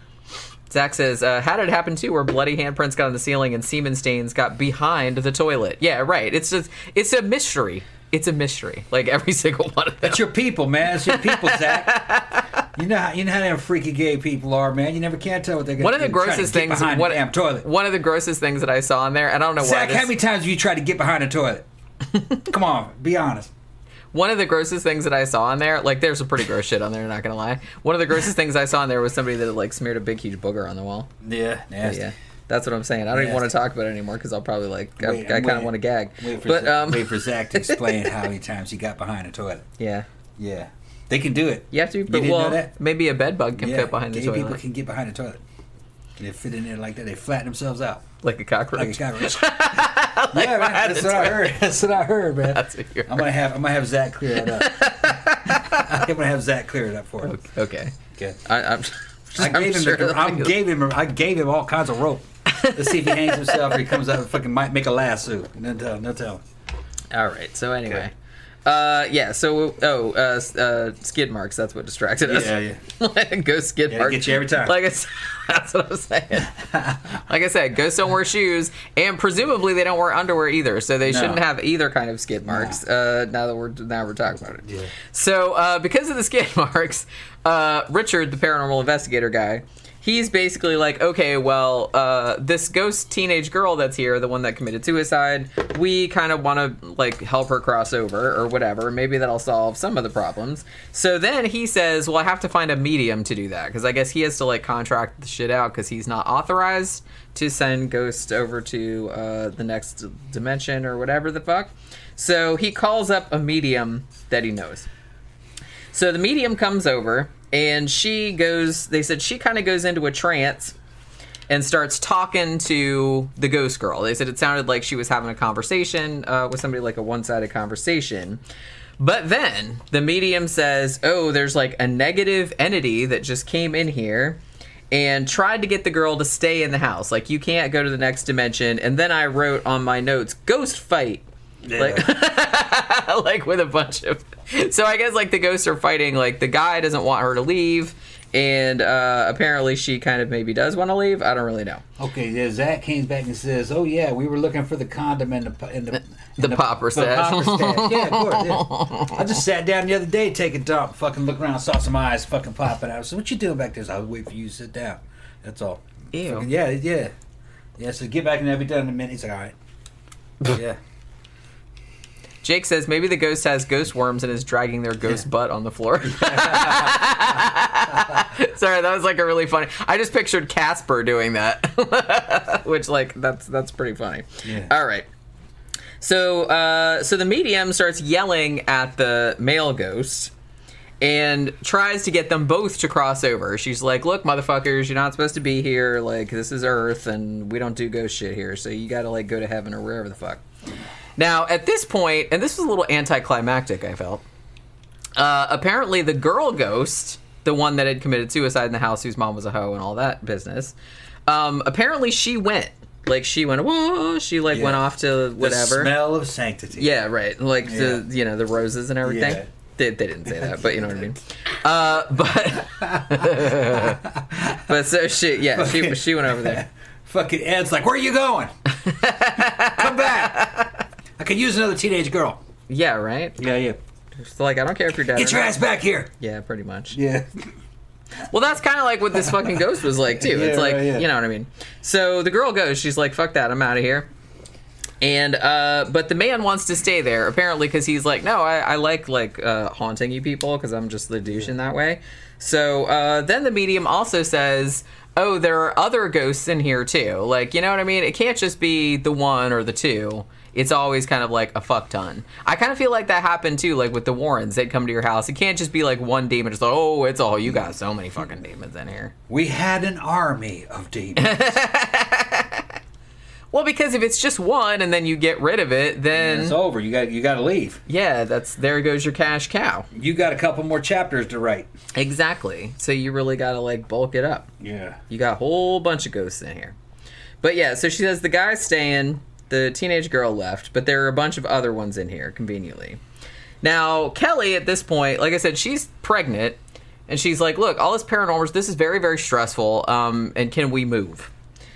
Zach says, uh, how did it happen too where bloody handprints got on the ceiling and semen stains got behind the toilet? Yeah, right. It's just, it's a mystery. It's a mystery. Like every single one of them.
It's your people, man. It's your people, Zach. You know how you know how them freaky gay people are, man. You never can tell what they're going
One
to
of
do.
the
Try to
grossest
get
things,
behind
one,
the damn toilet.
one of the grossest things that I saw in there, and I don't know
Zach,
why.
how
This,
many times have you tried to get behind a toilet? Come on, be honest.
One of the grossest things that I saw on there, like there's some pretty gross shit on there, not gonna lie. One of the grossest things I saw on there was somebody that had, like smeared a big huge booger on the wall.
Yeah,
But
nasty.
yeah, that's what I'm saying. I don't even want to
Nasty.
talk about it anymore because I'll probably like I,
Wait,
I
I'm
kind of
waiting.
want to gag.
Wait for,
But
Zach,
um,
wait for Zach to explain how many times he got behind a toilet.
yeah,
Yeah, they can do it.
you have to.
You
But
didn't
well,
know that?
maybe a bed bug can
yeah,
fit behind the
gay
toilet,
people can get behind a toilet. They fit in there like that. They flatten themselves out
like a cockroach.
like a cockroach. yeah, man,
behind
that's
the
what I
toilet.
heard. That's what I heard, man.
That's what you're
I'm gonna have I'm gonna have Zach clear it up. I'm gonna have Zach clear it up for him.
Okay.
Okay.
I, I'm,
I
I'm
gave him
sure
the,
that
I
I-
gave him I gave him all kinds of rope. Let's see if he hangs himself or he comes out and fucking might make a lasso. No tell, no tell.
All right. So anyway, uh, yeah. So oh, uh, s- uh, skid marks. That's what distracted us.
Yeah, yeah.
Go skid
Yeah,
marks.
get you every time.
Like I said, that's what I'm saying. Like I said, ghosts don't wear shoes, and presumably they don't wear underwear either. So they
No.
shouldn't have either kind of skid marks. Uh, now that we're now we're talking about it.
Yeah.
So uh, because of the skid marks, uh, Richard, the paranormal investigator guy, he's basically like, okay, well, uh, this ghost teenage girl that's here, the one that committed suicide, we kind of want to like help her cross over or whatever. Maybe that'll solve some of the problems. So then he says, well, I have to find a medium to do that because I guess he has to like contract the shit out because he's not authorized to send ghosts over to uh, the next dimension or whatever the fuck. So he calls up a medium that he knows. So the medium comes over, and she goes, they said she kind of goes into a trance and starts talking to the ghost girl. They said it sounded like she was having a conversation uh, with somebody, like a one-sided conversation. But then the medium says, oh, there's like a negative entity that just came in here and tried to get the girl to stay in the house. Like, you can't go to the next dimension. And then I wrote on my notes, ghost fight.
Yeah.
Like, like with a bunch of, so I guess like the ghosts are fighting. Like the guy doesn't want her to leave, and uh, apparently she kind of maybe does want to leave. I don't really know.
Okay, yeah, Zach came back and says, "Oh yeah, we were looking for the condom in the in the
The
in
popper
the
stash."
popper stash." Yeah, of course. Yeah. I just sat down the other day, take a dump, fucking look around, saw some eyes, fucking popping out. So what you doing back there? So I was waiting for you to sit down. That's all.
Ew.
Fucking, yeah, yeah, yeah. So get back and I'll be done in a minute. He's like, all right. Yeah.
Jake says maybe the ghost has ghost worms and is dragging their ghost butt on the floor. Sorry, that was like a really funny. I just pictured Casper doing that, which like that's that's pretty funny.
Yeah.
All right. So uh, so the medium starts yelling at the male ghost and tries to get them both to cross over. She's like, "Look, motherfuckers, you're not supposed to be here. Like, this is Earth, and we don't do ghost shit here. So you got to like go to heaven or wherever the fuck." Now, at this point, and this was a little anticlimactic, I felt. Uh, apparently, the girl ghost, the one that had committed suicide in the house, whose mom was a hoe and all that business, um, apparently she went. Like, she went, whoa, she, like,
Yeah.
went off to whatever.
The smell of sanctity.
Yeah, right. Like,
Yeah.
the, you know, the roses and everything.
Yeah.
They, they didn't say that, but you know what I mean. Uh, but, but so she, yeah, she, she went over there.
Fucking Ed's like, where are you going? Come back. I could use another teenage girl.
Yeah, right?
Yeah, yeah.
So, like, I don't care if you're dead
Get
or
your
not.
ass back here.
Yeah, pretty much.
Yeah.
Well, that's kind of like what this fucking ghost was like, too.
Yeah,
It's like,
right, yeah.
you know what I mean? So the girl goes, she's like, fuck that, I'm out of here. And uh, but the man wants to stay there apparently because he's like, no, I, I like like uh, haunting you people because I'm just the douche in that way. So uh, then the medium also says, oh, there are other ghosts in here too. Like, you know what I mean? It can't just be the one or the two. It's always kind of like a fuck ton. I kind of feel like that happened too, like with the Warrens. They'd come to your house. It can't just be like one demon. Just like, oh, it's all you got. So many fucking demons in here.
We had an army of demons.
Well, because if it's just one and then you get rid of it, then
it's over. You got you got to leave.
Yeah, that's there goes your cash cow.
You got a couple more chapters to write.
Exactly. So you really got to like bulk it up.
Yeah.
You got a whole bunch of ghosts in here. But yeah, so she says the guy's staying, the teenage girl left, but there are a bunch of other ones in here conveniently. Now, Kelly at this point, like I said, she's pregnant and she's like, look, all this paranormal, this is very, very stressful. Um, and can we move?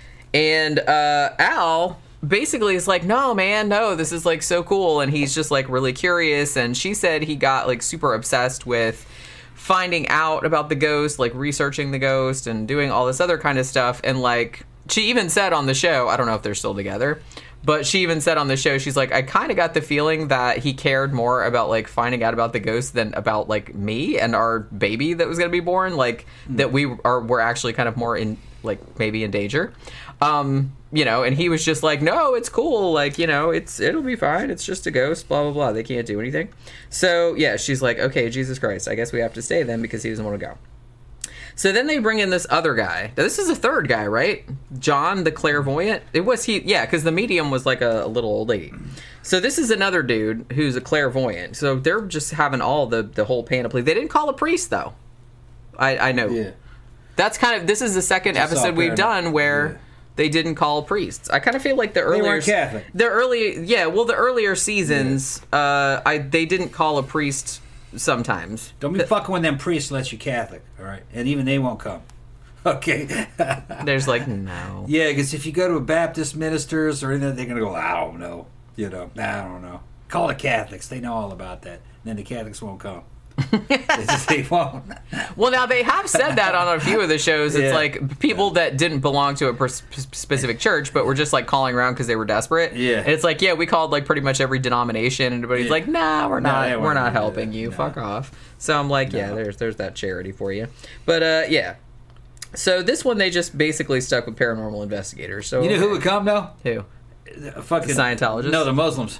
And uh, Al basically is like, no, man, no, this is like so cool. And he's just like really curious. And she said he got like super obsessed with finding out about the ghost, like researching the ghost and doing all this other kind of stuff. And like she even said on the show, I don't know if they're still together, but she even said on the show, she's like, I kind of got the feeling that he cared more about like finding out about the ghost than about like me and our baby that was going to be born. Like mm. that we are were actually kind of more in like maybe in danger. Um, you know, and he was just like, no, it's cool. Like, you know, it's, it'll be fine. It's just a ghost, blah, blah, blah. They can't do anything. So yeah, she's like, okay, Jesus Christ, I guess we have to stay then because he doesn't want to go. So then they bring in this other guy. Now, this is a third guy, right? John, the clairvoyant. It was he, yeah, because the medium was like a, a little old lady. So this is another dude who's a clairvoyant. So they're just having all the, the whole panoply. They didn't call a priest, though. I, I know. Yeah. That's kind of, this is the second Just episode we've done where... Yeah. They didn't call priests. I kind of feel like the earlier,
they weren't Catholic.
The early, yeah, well, the earlier seasons, yeah. uh, I they didn't call a priest sometimes.
Don't be the, fucking when them priests let you Catholic, all right? And even they won't come. Okay.
There's like no.
Yeah, because if you go to a Baptist ministers or anything, they're gonna go, I don't know, you know, I don't know. Call the Catholics. They know all about that. And then the Catholics won't come. They just, they won't.
Well, now they have said that on a few of the shows. It's yeah. like people that didn't belong to a pers- specific church, but were just like calling around because they were desperate.
Yeah,
and it's like, yeah, we called like pretty much every denomination, and everybody's yeah. like, nah, we're not, no, we're not helping you. No. Fuck off. So I'm like, no. yeah, there's there's that charity for you. But uh, yeah. So this one they just basically stuck with paranormal investigators. So
you know
okay.
who would come though?
Who?
The fucking
the Scientologists?
No, the Muslims.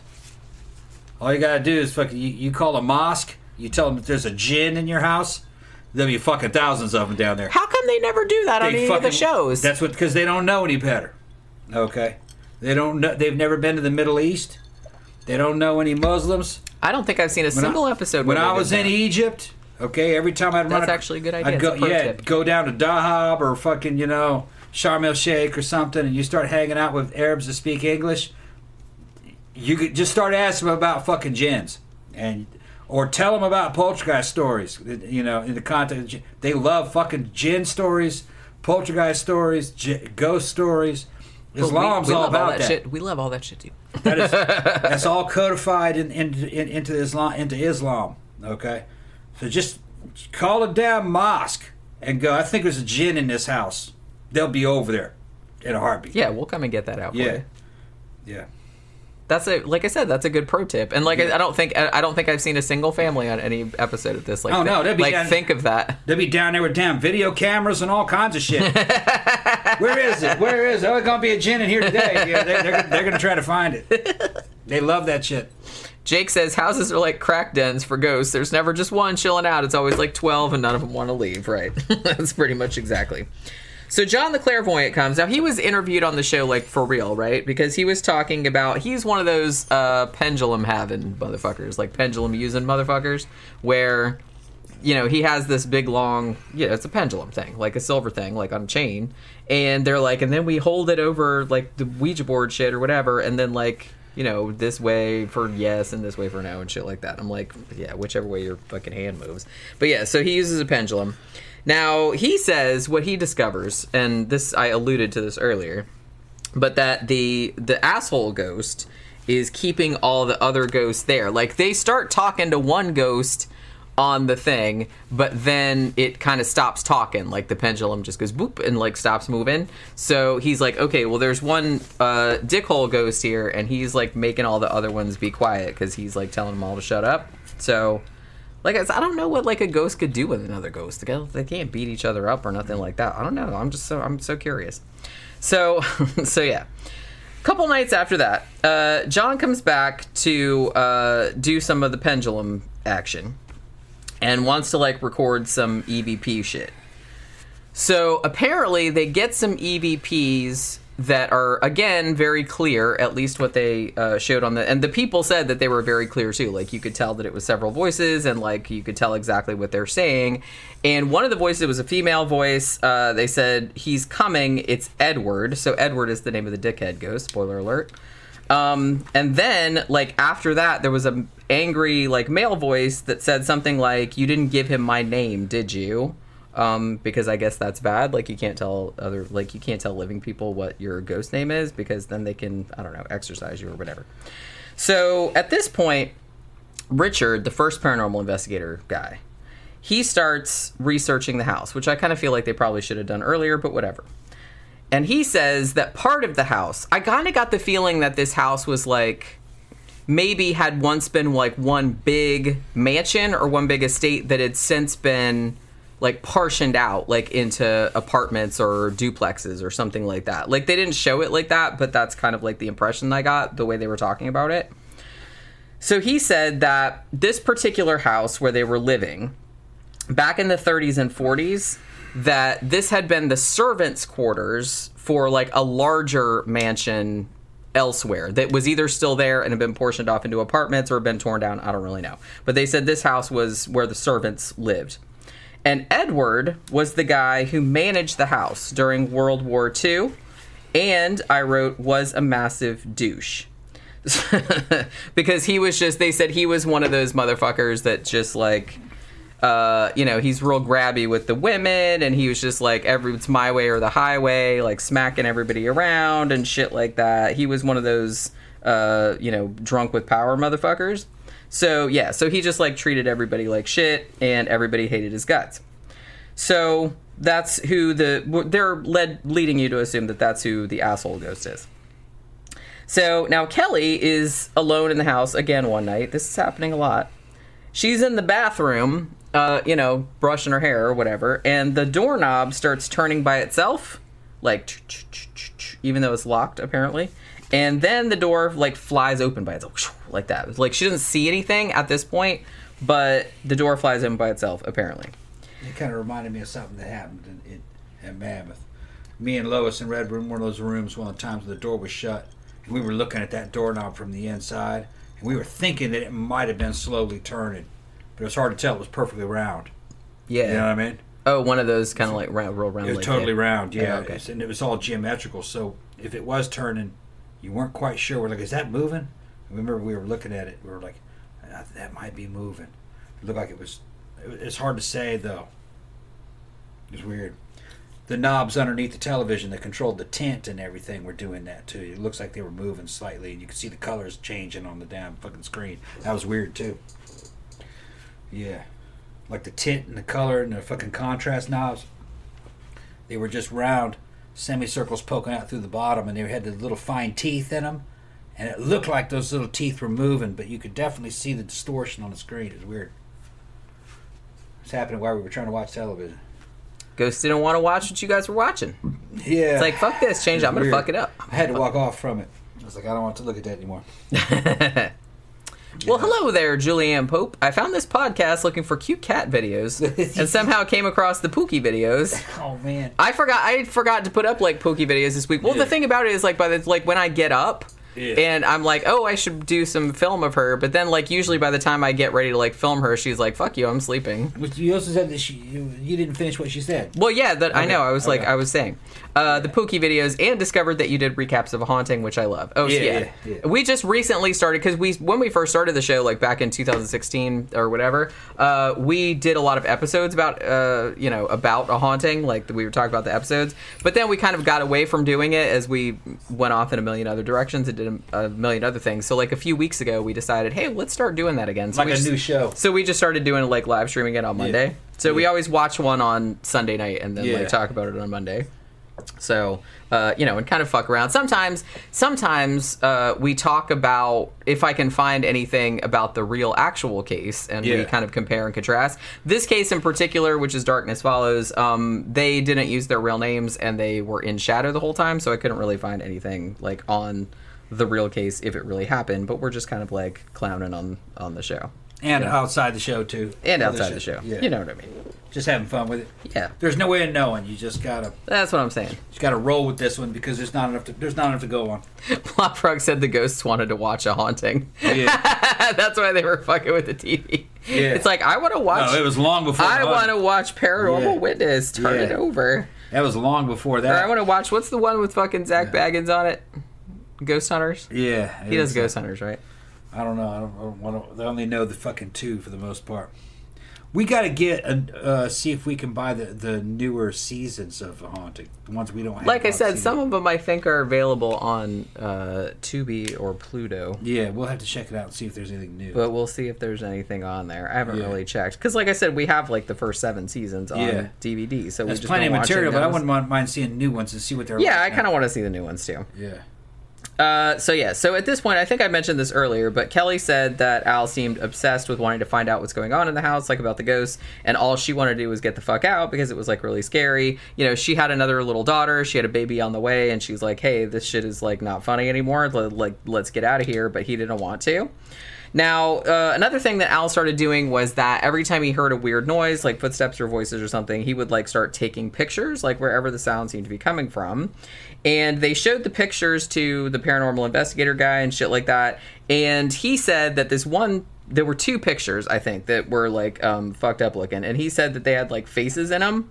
All you gotta do is fucking you, you call a mosque. You tell them that there's a jinn in your house, there'll be fucking thousands of them down there.
How come they never do that they on any fucking, of the shows?
That's what because they don't know any better. Okay, they don't know. They've never been to the Middle East. They don't know any Muslims.
I don't think I've seen a when single
I,
episode.
When I was in Egypt, okay, every time I'd run,
that's a, actually a good idea.
I'd go, yeah, tip. go down to Dahab or fucking you know Sharm el Sheikh or something, and you start hanging out with Arabs that speak English. You could just start asking them about fucking jinns and. Or tell them about poltergeist stories, you know, in the context. They love fucking jinn stories, poltergeist stories, j- ghost stories. Islam's
we, we
all about
all that,
that.
Shit. We love all that shit too.
That is, that's all codified in, in, in, into Islam. Into Islam, okay. So just call a damn mosque and go. I think there's a jinn in this house. They'll be over there in a heartbeat.
Yeah, we'll come and get that out.
Yeah,
for you.
yeah.
That's a like I said. That's a good pro tip, and like yeah. I, I don't think I don't think I've seen a single family on any episode of this. Like,
oh no, they'd be
like
down,
think of that.
They'd be down there with damn video cameras and all kinds of shit. Where is it? Where is it? Oh, it's gonna be a gin in here today. Yeah, they're, they're, they're gonna try to find it. They love that shit.
Jake says houses are like crack dens for ghosts. There's never just one chilling out. It's always like twelve, and none of them want to leave. Right? That's pretty much exactly. So John the clairvoyant comes. Now, he was interviewed on the show, like, for real, right? Because he was talking about... He's one of those uh, pendulum-having motherfuckers, like pendulum-using motherfuckers, where, you know, he has this big, long... Yeah, it's a pendulum thing, like a silver thing, like on a chain. And they're like, and then we hold it over, like, the Ouija board shit or whatever, and then, like, you know, this way for yes and this way for no and shit like that. I'm like, yeah, whichever way your fucking hand moves. But yeah, so he uses a pendulum. Now, he says what he discovers, and this I alluded to this earlier, but that the the asshole ghost is keeping all the other ghosts there. Like, they start talking to one ghost on the thing, but then it kind of stops talking. Like the pendulum just goes boop and like stops moving. So he's like, okay, well there's one uh, dickhole ghost here, and he's like making all the other ones be quiet because he's like telling them all to shut up. So like I, I don't know what like a ghost could do with another ghost. They can't beat each other up or nothing like that. I don't know. I'm just so I'm so curious. So so yeah. Couple nights after that, uh, John comes back to uh, do some of the pendulum action and wants to like record some E V P shit. So apparently they get some E V Ps that are, again, very clear, at least what they uh, showed on the... And the people said that they were very clear, too. Like, you could tell that it was several voices, and, like, you could tell exactly what they're saying. And one of the voices was a female voice. Uh, they said, he's coming, it's Edward. So Edward is the name of the dickhead ghost, spoiler alert. Um, and then, like, after that, there was an angry, like, male voice that said something like, you didn't give him my name, did you? Um, because I guess that's bad. Like, you can't tell other, like, you can't tell living people what your ghost name is, because then they can, I don't know, exorcise you or whatever. So, at this point, Richard, the first paranormal investigator guy, he starts researching the house, which I kind of feel like they probably should have done earlier, but whatever. And he says that part of the house, I kind of got the feeling that this house was, like, maybe had once been, like, one big mansion or one big estate that had since been... like partitioned out like into apartments or duplexes or something like that. Like they didn't show it like that, but that's kind of like the impression I got the way they were talking about it. So he said that this particular house where they were living back in the thirties and forties, that this had been the servants' quarters for like a larger mansion elsewhere that was either still there and had been portioned off into apartments or been torn down. I don't really know. But they said this house was where the servants lived. And Edward was the guy who managed the house during World War Two, and I wrote, was a massive douche. Because he was just, they said he was one of those motherfuckers that just like, uh, you know, he's real grabby with the women, and he was just like, every it's my way or the highway, like smacking everybody around and shit like that. He was one of those, uh, you know, drunk with power motherfuckers. So, yeah, so he just, like, treated everybody like shit, and everybody hated his guts. So, that's who the... They're led, leading you to assume that that's who the asshole ghost is. So, now Kelly is alone in the house again one night. This is happening a lot. She's in the bathroom, uh, you know, brushing her hair or whatever, and the doorknob starts turning by itself, like, even though it's locked, apparently. And then the door, like, flies open by itself, like that. Like, she doesn't see anything at this point, but the door flies open by itself, apparently.
It kind of reminded me of something that happened in, in, in Mammoth. Me and Lois and Red were in one of those rooms one of the times when the door was shut, and we were looking at that doorknob from the inside, and we were thinking that it might have been slowly turning, but it was hard to tell. It was perfectly round.
Yeah.
You know what I mean?
Oh, one of those kind of, like, round, real round.
It was
like
totally
it.
round, yeah.
Oh, okay.
And it was all geometrical, so if it was turning... You weren't quite sure. We're like, is that moving? And remember, we were looking at it. We were like, that might be moving. It looked like it was. It's hard to say, though. It was weird. The knobs underneath the television that controlled the tint and everything were doing that, too. It looks like they were moving slightly, and you could see the colors changing on the damn fucking screen. That was weird, too. Yeah. Like the tint and the color and the fucking contrast knobs. They were just round semicircles poking out through the bottom, and they had the little fine teeth in them, and it looked like those little teeth were moving, but you could definitely see the distortion on the screen. It was weird. It's happening while we were trying to watch television.
Ghosts didn't want to watch what you guys were watching.
Yeah.
It's like, fuck this, change it. I'm going to fuck it up.
I had to walk off from it. I was like, I don't want to look at that anymore.
Well, hello there, Julianne Pope. I found this podcast looking for cute cat videos, and somehow came across the Pookie videos.
Oh man,
I forgot. I forgot to put up like Pookie videos this week. Well, yeah. The thing about it is, like, by the like when I get up. Yeah. And I'm like, oh, I should do some film of her. But then, like, usually by the time I get ready to, like, film her, she's like, fuck you, I'm sleeping.
But you also said that she, you, you didn't finish what she said.
Well, yeah, that okay. I know. I was okay. like, I was saying. Uh, the Pookie videos, and discovered that you did recaps of A Haunting, which I love. Oh, yeah. yeah. yeah, yeah. We just recently started, because we when we first started the show, like, back in two thousand sixteen or whatever, uh, we did a lot of episodes about, uh, you know, about A Haunting. Like, we were talking about the episodes. But then we kind of got away from doing it as we went off in a million other directions and did did a, a million other things. So like a few weeks ago, we decided, hey, let's start doing that again. So
like
we
a
just,
new show.
So we just started doing like live streaming it on Monday.
Yeah.
So
yeah.
we always watch one on Sunday night and then
Yeah.
like talk about it on Monday. So, uh, you know, and kind of fuck around. Sometimes, sometimes uh, we talk about if I can find anything about the real actual case, and
Yeah.
we kind of compare and contrast. This case in particular, which is Darkness Follows, um, they didn't use their real names, and they were in shadow the whole time, so I couldn't really find anything like on the real case if it really happened. But we're just kind of like clowning on on the show.
And
Yeah.
outside the show, too.
And
Other
outside the show.
Yeah.
You know what I mean.
Just having fun with it.
Yeah.
There's no way of knowing. You just gotta
That's what I'm saying.
just gotta roll with this one because there's not enough to there's not enough to go on.
Plopfrog said the ghosts wanted to watch a haunting.
Yeah.
That's why they were fucking with the T V.
Yeah.
It's like, I want to watch...
No, it was long before
I
the
want to
Haunting.
watch Paranormal
Yeah.
Witness. Turn
Yeah.
it over.
That was long before
Or
that.
I want to watch... What's the one with fucking Zach
Yeah.
Baggins on it? Ghost Hunters?
Yeah.
He does
it's,
Ghost Hunters, right?
I don't know. I don't, I don't want to. I only know the fucking two for the most part. We got to get a, uh, see if we can buy the, the newer seasons of The Haunting, the ones we don't have.
Like I
on
said,
C D.
some of them I think are available on uh, Tubi or Pluto.
Yeah, we'll have to check it out and see if there's anything new.
But we'll see if there's anything on there. I haven't
Yeah.
really checked. Because like I said, we have like the first seven seasons on
Yeah.
D V D. So
There's
we just
plenty of
been watching
material, but I
those.
wouldn't mind, mind seeing new ones and see what they're
Yeah, I
like.
kind of want to see the new ones too.
Yeah.
Uh, so yeah, so at this point, I think I mentioned this earlier, but Kelly said that Al seemed obsessed with wanting to find out what's going on in the house, like about the ghosts, and all she wanted to do was get the fuck out because it was like really scary. You know, she had another little daughter, she had a baby on the way, and she's like, hey, this shit is like not funny anymore, L- like let's get out of here, but he didn't want to. Now, uh, another thing that Al started doing was that every time he heard a weird noise, like footsteps or voices or something, he would like start taking pictures, like wherever the sound seemed to be coming from. And they showed the pictures to the paranormal investigator guy and shit like that. And he said that this one, there were two pictures, I think, that were like um, fucked up looking. And he said that they had like faces in them.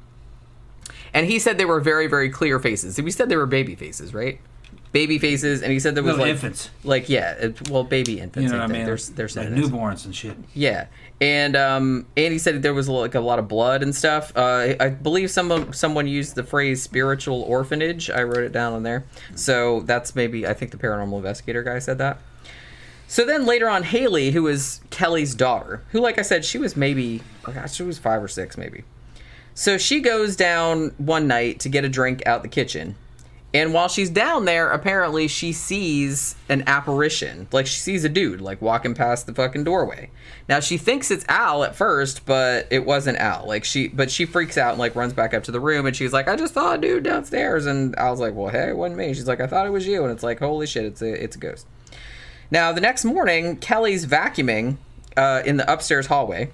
And he said they were very, very clear faces. We said they were baby faces, right? Baby faces, and he said there was
Little
like
infants.
like yeah, it, well, baby infants.
You know what I
think.
mean?
They're,
Like-
they're
like
synonyms.
newborns and shit.
Yeah, and um, and he said there was like a lot of blood and stuff. Uh, I believe someone someone used the phrase "spiritual orphanage." I wrote it down on there, so that's maybe I think the paranormal investigator guy said that. So then later on, Haley, who is Kelly's daughter, who, like I said, she was maybe, oh gosh, she was five or six maybe. So she goes down one night to get a drink out the kitchen. And while she's down there, apparently she sees an apparition. Like, she sees a dude, like, walking past the fucking doorway. Now, she thinks it's Al at first, but it wasn't Al. Like, she, but she freaks out and, like, runs back up to the room, and she's like, I just saw a dude downstairs. And Al's like, well, hey, it wasn't me. She's like, I thought it was you. And it's like, holy shit, it's a, it's a ghost. Now, the next morning, Kelly's vacuuming uh, in the upstairs hallway,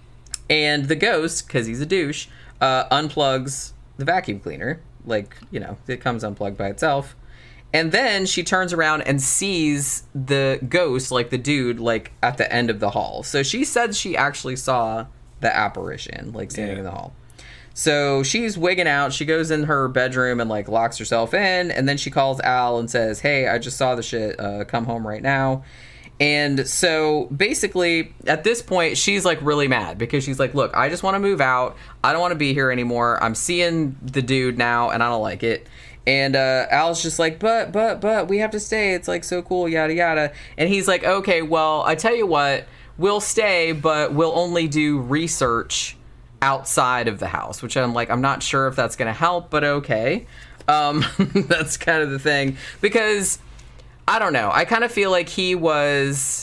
and the ghost, because he's a douche, uh, unplugs the vacuum cleaner. Like, you know, it comes unplugged by itself. And then she turns around and sees the ghost, like the dude, like at the end of the hall. So she said she actually saw the apparition, like standing
Yeah.
in the hall. So she's wigging out. She goes in her bedroom and like locks herself in. And then she calls Al and says, hey, I just saw the shit. Uh, come home right now. And so basically at this point, she's like really mad because she's like, look, I just want to move out. I don't want to be here anymore. I'm seeing the dude now and I don't like it. And uh, Al's just like, but, but, but we have to stay. It's like so cool, yada, yada. And he's like, okay, well, I tell you what, we'll stay, but we'll only do research outside of the house, which I'm like, I'm not sure if that's going to help, but okay. Um, that's kind of the thing because I don't know. I kind of feel like he was.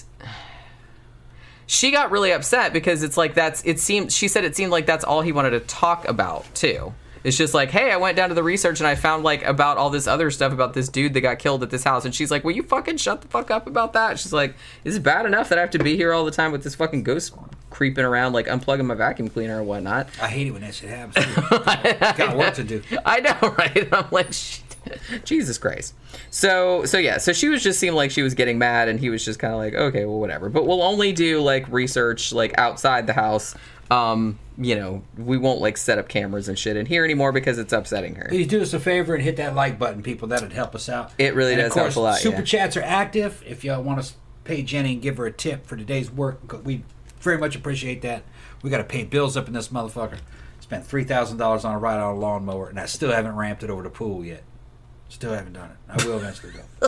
She got really upset because it's like that's. It seemed. She said it seemed like that's all he wanted to talk about too. It's just like, hey, I went down to the research and I found like about all this other stuff about this dude that got killed at this house. And she's like, will you fucking shut the fuck up about that? She's like, is it bad enough that I have to be here all the time with this fucking ghost creeping around, like unplugging my vacuum cleaner or whatnot?
I hate it when that shit happens. Got work to do.
I know, right? I'm like, shit. Jesus Christ. So, so yeah, so she was just seemed like she was getting mad and he was just kind of like, okay, well, whatever. But we'll only do like research like outside the house. Um, you know, we won't like set up cameras and shit in here anymore because it's upsetting her.
Please do us a favor and hit that like button, people. That'd help us out.
It really
and
does
of course,
help a lot,
Super
yeah.
chats are active. If y'all want to pay Jenny and give her a tip for today's work, we very much appreciate that. We got to pay bills up in this motherfucker. Spent three thousand dollars on a ride on a lawnmower, and I still haven't ramped it over the pool yet. Still haven't done it. I will eventually, though.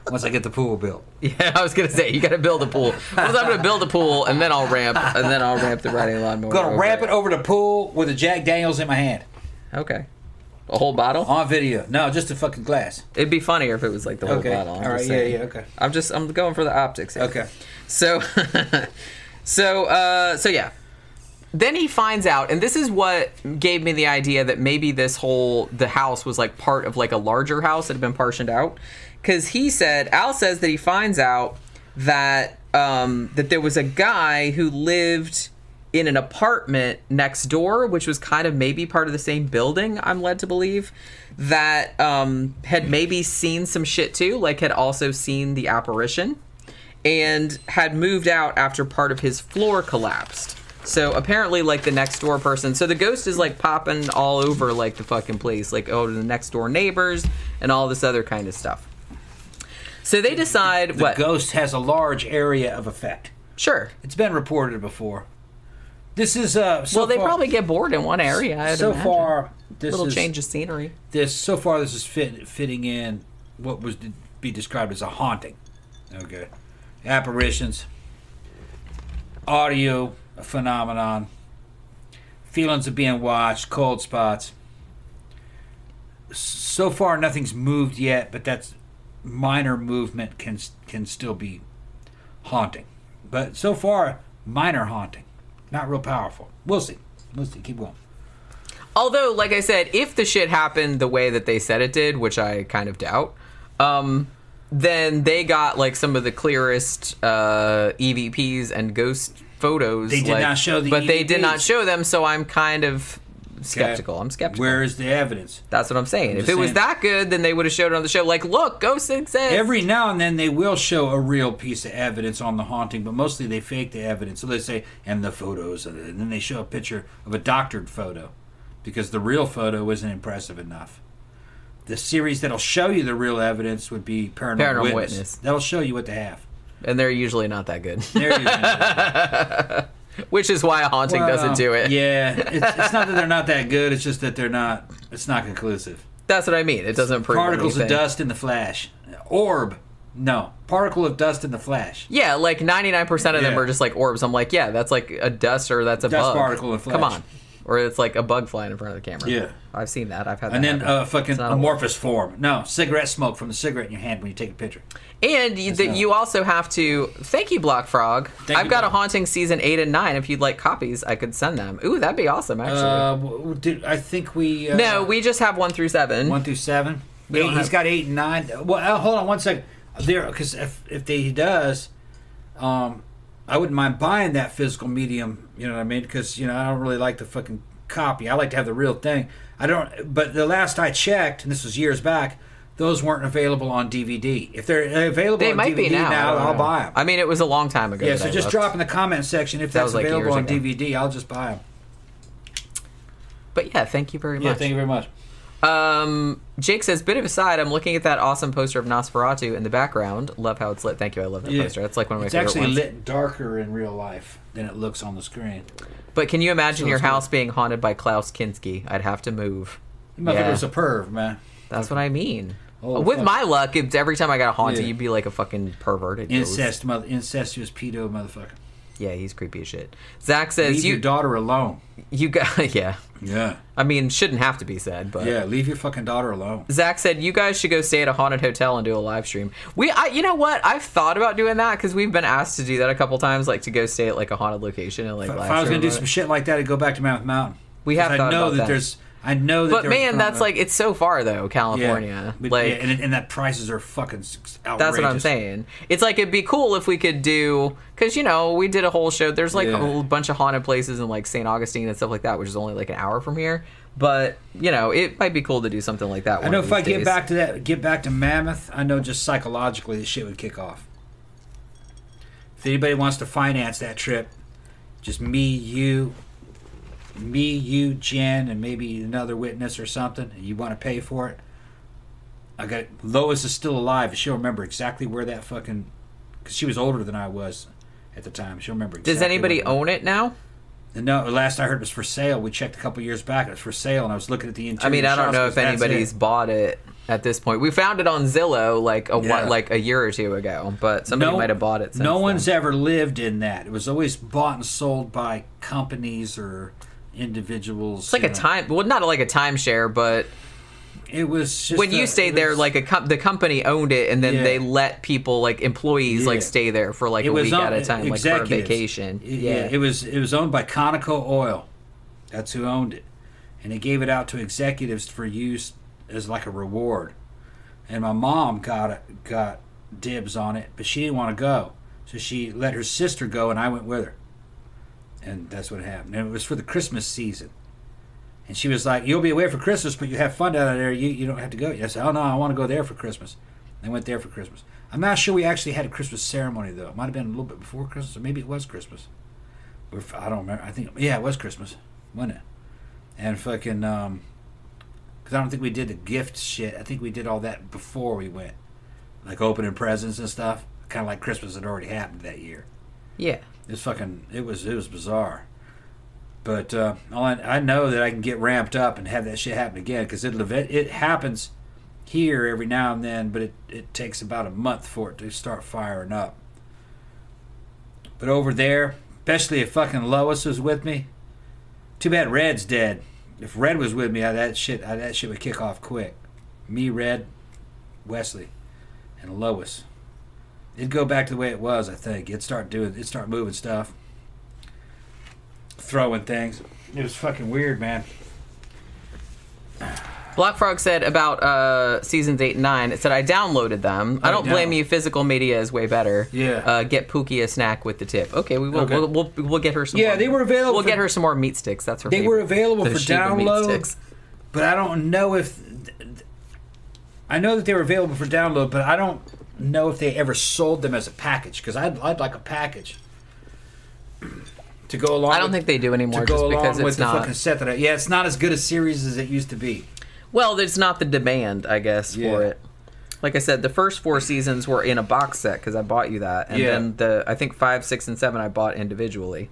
Once I get the pool built.
Yeah, I was gonna say you got to build a pool. I'm gonna build a pool and then I'll ramp and then I'll ramp the riding lawnmower.
I'm gonna
over
ramp it over the pool with a Jack Daniels in my hand.
Okay. A whole bottle?
On video. No, just a fucking glass.
It'd be funnier if it was like the whole
Okay.
bottle. I'm
All right.
just
Yeah.
saying.
Yeah. Okay.
I'm just I'm going for the optics here.
Okay.
So, so, uh, so yeah. Then he finds out, and this is what gave me the idea that maybe this whole the house was like part of like a larger house that had been partitioned out. Because he said, Al says that he finds out that um, that there was a guy who lived in an apartment next door, which was kind of maybe part of the same building, I'm led to believe, that um, had maybe seen some shit too, like had also seen the apparition, and had moved out after part of his floor collapsed. So apparently, like, the next door person, so the ghost is like popping all over like the fucking place, like, oh, the next door neighbors and all this other kind of stuff. So they decide
The
what
ghost has a large area of effect.
Sure.
It's been reported before. This is uh. So
well, they
far,
probably get bored in one area. I'd
so
imagine.
far, this
little
is
change of scenery.
this. So far, this is fit, fitting in what was to be described as a haunting. Okay, apparitions, audio phenomenon, feelings of being watched, cold spots. So far, nothing's moved yet, but that's minor movement can can still be haunting. But so far, minor haunting, not real powerful. We'll see. We'll see. Keep going.
Although, like I said, if the shit happened the way that they said it did, which I kind of doubt, um, then they got like some of the clearest uh, E V Ps and ghost photos.
They did
like,
not show the
but they did
E V Ps.
not show them. So I'm kind of skeptical. I'm skeptical.
Where is the evidence?
That's what I'm saying.
I'm
if
just
it was
saying.
that good, then they would have showed it on the show. Like, look, ghosts exist.
Every now and then they will show a real piece of evidence on the haunting, but mostly they fake the evidence. So they say, and the photos, and then they show a picture of a doctored photo because the real photo isn't impressive enough. The series that'll show you the real evidence would be Paranormal,
Paranormal
Witness.
Witness.
That'll show you what they have.
and they're usually not that good.
There you go.
Which is why a haunting
Well,
doesn't do it.
Yeah, it's, it's not that they're not that good. It's just that they're not. It's not conclusive.
That's what I mean. It doesn't prove
Particles
anything.
of dust in the flash. Orb. No. Particle of dust in the flash.
Yeah, like ninety-nine percent of them
Yeah.
are just like orbs. I'm like, yeah, that's like a dust or that's a
Dust
bug.
particle in flash.
Come on. Or it's like a bug flying in front of the camera.
Yeah.
I've seen that. I've had that
And then
happen.
uh, fucking
It's not a-
amorphous form. No, cigarette smoke from the cigarette in your hand when you take a picture.
And you,
It's
that
not.
you also have to. Thank you, Block Frog.
Thank
I've
you,
got a
Block.
haunting season eight and nine. If you'd like copies, I could send them. Ooh, that'd be awesome. Actually,
Uh, w- w- did, I think we... Uh,
no, we just have one through seven.
One through seven?
We
Eight,
don't
he's
have-
got eight and nine. Well, uh, hold on one second. There, because if, if they, he does, um, I wouldn't mind buying that physical medium, you know what I mean? Because, you know, I don't really like the fucking copy. I like to have the real thing. I don't... But the last I checked, and this was years back, those weren't available on D V D. If they're available
They
on
might
D V D
be now. I
now,
don't
I'll
know.
buy them.
I mean, it was a long time ago.
Yeah,
that
so
I
just
looked.
drop in the comment section if
That
that's
was like
available
years
on
ago.
D V D. I'll just buy them.
But yeah, thank you very
Yeah,
much.
thank you very much.
Um, Jake says, bit of a side, I'm looking at that awesome poster of Nosferatu in the background. Love how it's lit. Thank you. I love that
Yeah.
poster. That's like one of my
It's
favorite
actually
ones.
lit darker in real life than it looks on the screen.
But can you imagine
So
your
it's good.
house being haunted by Klaus Kinski? I'd have to move.
You motherfucker
Yeah.
was a perv, man.
That's what I mean.
Oh,
With
fuck.
my luck, it's every time I got a haunting,
Yeah.
you'd be like a fucking perverted ghost.
Incest, mother, incestuous pedo motherfucker.
Yeah, he's creepy as shit. Zach says,
Leave
you
your daughter alone.
you got yeah.
Yeah.
I mean, shouldn't have to be said, but
Yeah, leave your fucking daughter alone.
Zach said, you guys should go stay at a haunted hotel and do a live stream. We, I, you know what? I've thought about doing that because we've been asked to do that a couple times, like to go stay at like a haunted location and like
If,
live
if I was
stream
gonna do
about
some
it.
shit like that, I'd go back to Mammoth Mountain.
We have
'Cause I
thought
know
about
that,
that.
there's. I know that.
But
there's
man, that's
phenomenon.
like it's so far though,
Yeah,
California.
but,
like
yeah, and, and that prices are fucking s- outrageous.
that's what I'm saying. It's like it'd be cool if we could do because you know we did a whole show. There's like
Yeah.
a whole bunch of haunted places in like Saint Augustine and stuff like that, which is only like an hour from here. But you know, it might be cool to do something like that.
I
one
know
of
if I
these
get
days.
back to that, get back to Mammoth, I know just psychologically this shit would kick off. If anybody wants to finance that trip, just me, you, me, you, Jen, and maybe another witness or something, and you want to pay for it. I got Lois is still alive. She'll remember exactly where that fucking, because she was older than I was at the time. She'll remember. Exactly
Does anybody
where-
own it now?
No, last I heard it was for sale. We checked a couple years back. It was for sale, and I was looking at the interior.
I mean, I don't
shots,
know
because
if
that's
anybody's
it.
bought it. at this point. We found it on Zillow like a
Yeah.
like a year or two ago, but somebody might have bought it since
No
then.
one's ever lived in that. It was always bought and sold by companies or individuals.
It's like a time, well, not like a timeshare, but
It was just
when you
a-
stayed
it
there,
was-
like a com- the company owned it, and then
Yeah.
they let people, like employees, like
Yeah.
stay there for like
it
a
was
week
owned-
at a time, like for a
executives.
vacation.
It-
Yeah.
it was it was owned by Conoco Oil. That's who owned it, and they gave it out to executives for use as like a reward. And my mom got it, got dibs on it, but she didn't want to go, so she let her sister go, and I went with her. And that's what happened. And it was for the Christmas season. And she was like, "You'll be away for Christmas, but you have fun down there. You you don't have to go." I said, "Oh no, I want to go there for Christmas." I went there for Christmas. I'm not sure we actually had a Christmas ceremony though. It might have been a little bit before Christmas, or maybe it was Christmas. Or if- I don't remember. I think yeah, it was Christmas, wasn't it? And fucking um, because I don't think we did the gift shit. I think we did all that before we went, like opening presents and stuff. Kind of like Christmas had already happened that year.
Yeah.
It's fucking. It was. It was bizarre. But uh, all I, I know that I can get ramped up and have that shit happen again because it it happens here every now and then, but it, it takes about a month for it to start firing up. But over there, especially if fucking Lois was with me, too bad Red's dead. If Red was with me, I, that shit I, that shit would kick off quick. Me, Red, Wesley, and Lois. It'd go back to the way it was. I think it'd start doing. It'd start moving stuff. Throwing things. It was fucking weird, man.
Black Frog said about uh, seasons eight and nine. It said I downloaded them. I
Oh,
don't blame
download.
you. Physical media is way better.
Yeah.
Uh, get Pookie a snack with the tip. Okay, we will.
Okay.
We'll, we'll we'll get her some.
Yeah,
more.
they were available
We'll
for-
get her some more meat sticks. That's her.
They
favorite.
were available
Those
for
Sheba meat
download,
sticks.
but I don't know if. I know that they were available for download, but I don't know if they ever sold them as a package because I'd I'd like a package to go along.
I don't
with,
think they do anymore
to go
just
along
because
with
it's
the
not.
fucking set that I, yeah, it's not as good a series as it used to be.
Well, there's not the demand, I guess,
Yeah.
for it. Like I said, the first four seasons were in a box set because I bought you that, and
Yeah.
then the I think five, six, and seven I bought individually.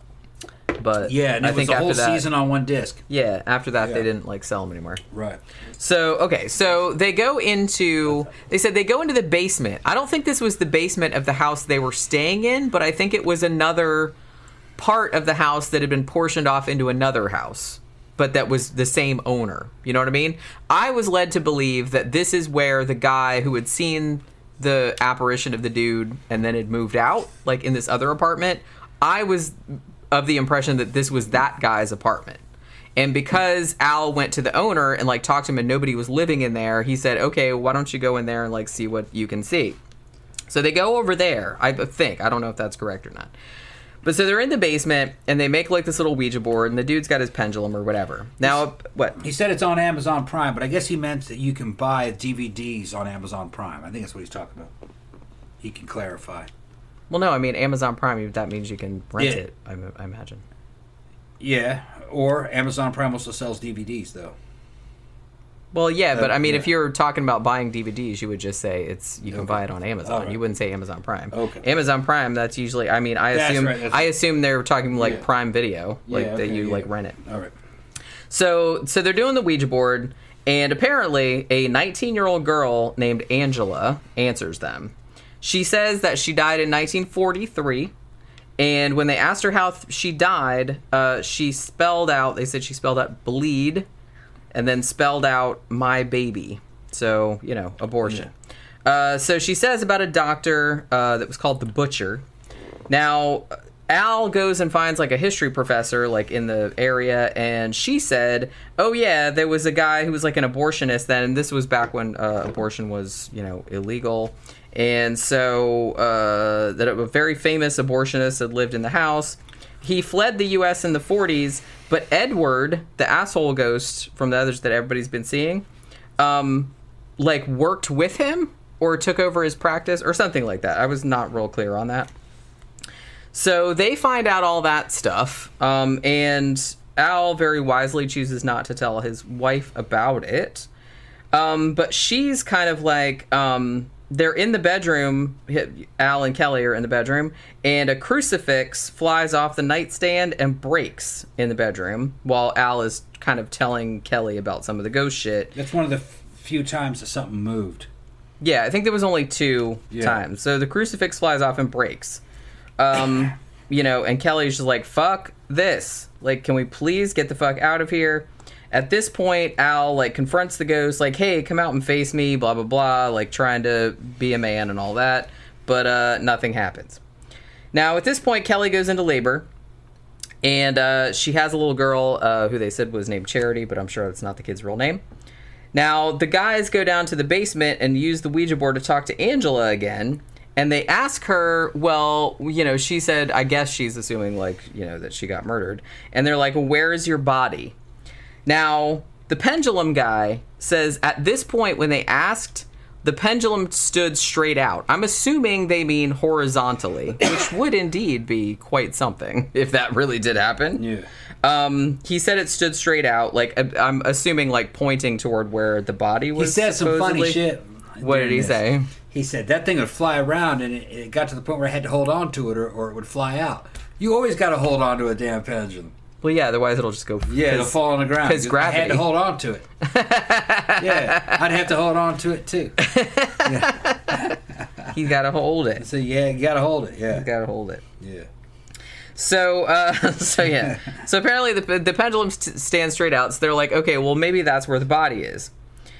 But
Yeah, and
I
it was
think
the
after
whole
that,
season on one disc.
yeah, after that
Yeah.
they didn't like sell them anymore.
Right.
So okay, so they go into they said they go into the basement. I don't think this was the basement of the house they were staying in, but I think it was another part of the house that had been portioned off into another house, but that was the same owner. You know what I mean? I was led to believe that this is where the guy who had seen the apparition of the dude and then had moved out, like in this other apartment, I was of the impression that this was that guy's apartment. And because Al went to the owner and like talked to him and nobody was living in there, he said, okay, why don't you go in there and like see what you can see? So they go over there, I think. I don't know if that's correct or not. But so they're in the basement and they make like this little Ouija board and the dude's got his pendulum or whatever. Now, what?
He said it's on Amazon Prime, but I guess he meant that you can buy D V Ds on Amazon Prime. I think that's what he's talking about. He can clarify.
Well, no, I mean, Amazon Prime, that means you can rent
Yeah.
it, I, I imagine.
Yeah, or Amazon Prime also sells D V Ds, though.
Well, yeah, but
Uh,
I mean,
yeah.
if you're talking about buying D V Ds, you would just say it's you can
Okay.
buy it on Amazon.
Alright.
You wouldn't say Amazon Prime.
Okay.
Amazon Prime, that's usually. I mean, I
That's
assume
right, that's
I
right.
assume they're talking like
Yeah.
Prime Video, like
Yeah,
that
okay,
you
yeah.
like rent it.
All right.
So, so they're doing the Ouija board, and apparently, a nineteen-year-old girl named Angela answers them. She says that she died in nineteen forty-three. And when they asked her how th- she died, uh, she spelled out, they said she spelled out bleed and then spelled out my baby. So, you know, abortion. Uh, so she says about a doctor uh, that was called the Butcher. Now, Al goes and finds like a history professor like in the area, and she said, oh yeah, there was a guy who was like an abortionist then, and this was back when uh, abortion was, you know, illegal. And so uh, that a very famous abortionist had lived in the house. He fled the U S in the forties, but Edward, the asshole ghost from the others that everybody's been seeing, um, like worked with him or took over his practice or something like that. I was not real clear on that. So they find out all that stuff, um, and Al very wisely chooses not to tell his wife about it. Um, but she's kind of like, um, they're in the bedroom, Al and Kelly are in the bedroom, and a crucifix flies off the nightstand and breaks in the bedroom while Al is kind of telling Kelly about some of the ghost shit.
That's one of the f- few times that something moved.
Yeah, I think there was only two
Yeah.
times. So the crucifix flies off and breaks. Um, you know, and Kelly's just like, fuck this. Like, can we please get the fuck out of here? At this point, Al, like, confronts the ghost, like, hey, come out and face me, blah, blah, blah, like, trying to be a man and all that. But uh, nothing happens. Now, at this point, Kelly goes into labor. And uh, she has a little girl uh, who they said was named Charity, but I'm sure that's not the kid's real name. Now, the guys go down to the basement and use the Ouija board to talk to Angela again. And they ask her, well, you know, she said, I guess she's assuming, like, you know, that she got murdered. And they're like, well, where is your body? Now, the pendulum guy says at this point when they asked, the pendulum stood straight out. I'm assuming they mean horizontally, which would indeed be quite something if that really did happen.
Yeah.
Um, he said it stood straight out. Like, I'm assuming, like, pointing toward where the body was.
He said some
supposedly.
funny shit.
What did he
this.
say?
He said that thing would fly around, and it, it got to the point where I had to hold on to it, or, or it would fly out. You always got to hold on to a damn pendulum.
Well, yeah, otherwise it'll just go.
Yeah, it'll fall on the ground.
Because gravity.
I had to hold on to it. Yeah, I'd have to hold on to it too. Yeah.
He's got to hold it.
So yeah, you got to hold it. Yeah,
He's got to hold it.
yeah.
So, uh, so yeah. So apparently the the pendulum st- stands straight out. So they're like, okay, well maybe that's where the body is.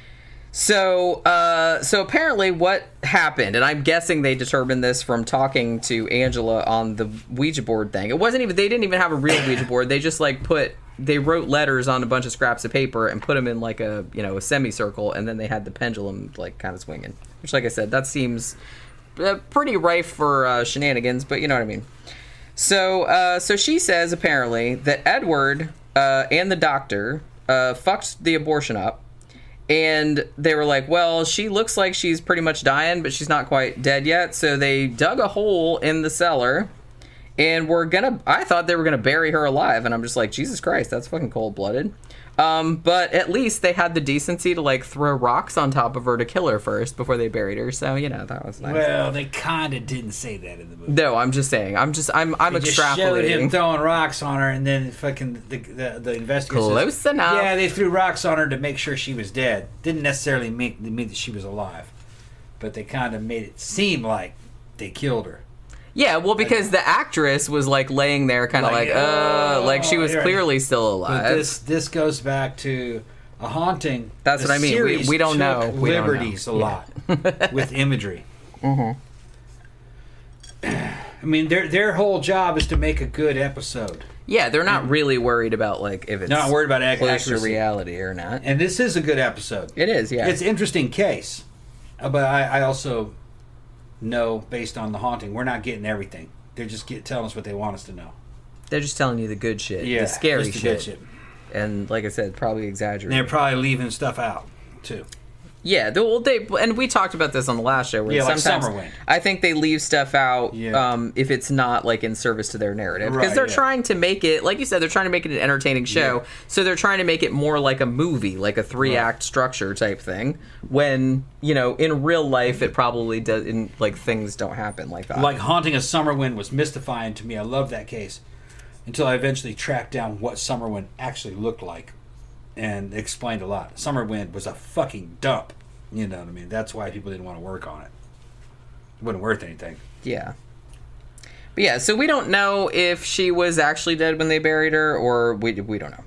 So, uh, so apparently what happened, and I'm guessing they determined this from talking to Angela on the Ouija board thing. It wasn't even, they didn't even have a real Ouija board. They just like put, they wrote letters on a bunch of scraps of paper and put them in like a, you know, a semicircle, and then they had the pendulum like kind of swinging. Which, like I said, that seems uh, pretty rife for uh, shenanigans, but you know what I mean. So, uh, so she says apparently that Edward uh, and the doctor uh, fucked the abortion up. And they were like, well, she looks like she's pretty much dying, but she's not quite dead yet. So they dug a hole in the cellar, and we're gonna, I thought they were gonna bury her alive. And I'm just like, Jesus Christ, that's fucking cold-blooded. Um, but at least they had the decency to, like, throw rocks on top of her to kill her first before they buried her. So, you know, that was nice.
Well, they kind of didn't say that in the movie.
No, I'm just saying. I'm just, I'm, I'm
They
extrapolating.
just showed him throwing rocks on her, and then fucking the the, the investigators.
Close
says,
enough.
Yeah, they threw rocks on her to make sure she was dead. Didn't necessarily mean, mean that she was alive, but they kind of made it seem like they killed her.
Yeah, well, because the actress was, like, laying there kind of like,
Like,
uh,
oh,
like she was
right.
clearly still alive.
But this this goes back to a haunting.
That's
The
what I mean. We-
series
we don't
took
know. We don't know.
liberties a lot with imagery.
Mm-hmm.
I mean, their their whole job is to make a good episode.
Yeah, they're not really worried about, like, if it's
Not worried about ac-
close to
accuracy.
reality or not.
And this is a good episode.
It is, yeah.
It's an interesting case, Uh, but I, I also know, based on the haunting, we're not getting everything. They're just get, telling us what they want us to know.
They're just telling you the good shit,
Yeah,
the scary
just the
shit.
good shit.
And like I said, probably
And
exaggerated.
they're probably leaving stuff out too.
Yeah, they, well, they and we talked about this on the last show. Where
Yeah, like
sometimes
Summerwind.
I think they leave stuff out
Yeah.
um, if it's not like in service to their narrative, because
Right,
they're
yeah.
trying to make it, like you said, they're trying to make it an entertaining show.
Yeah.
So they're trying to make it more like a movie, like a three act structure type thing. When you know, in real life, it probably doesn't. Like things don't happen like that.
Like Haunting of Summerwind was mystifying to me. I love that case until I eventually tracked down what Summerwind actually looked like and explained a lot. Summerwind was a fucking dump. You know what I mean? That's why people didn't want to work on it. It wasn't worth anything.
Yeah. But yeah, so we don't know if she was actually dead when they buried her, or we we don't know.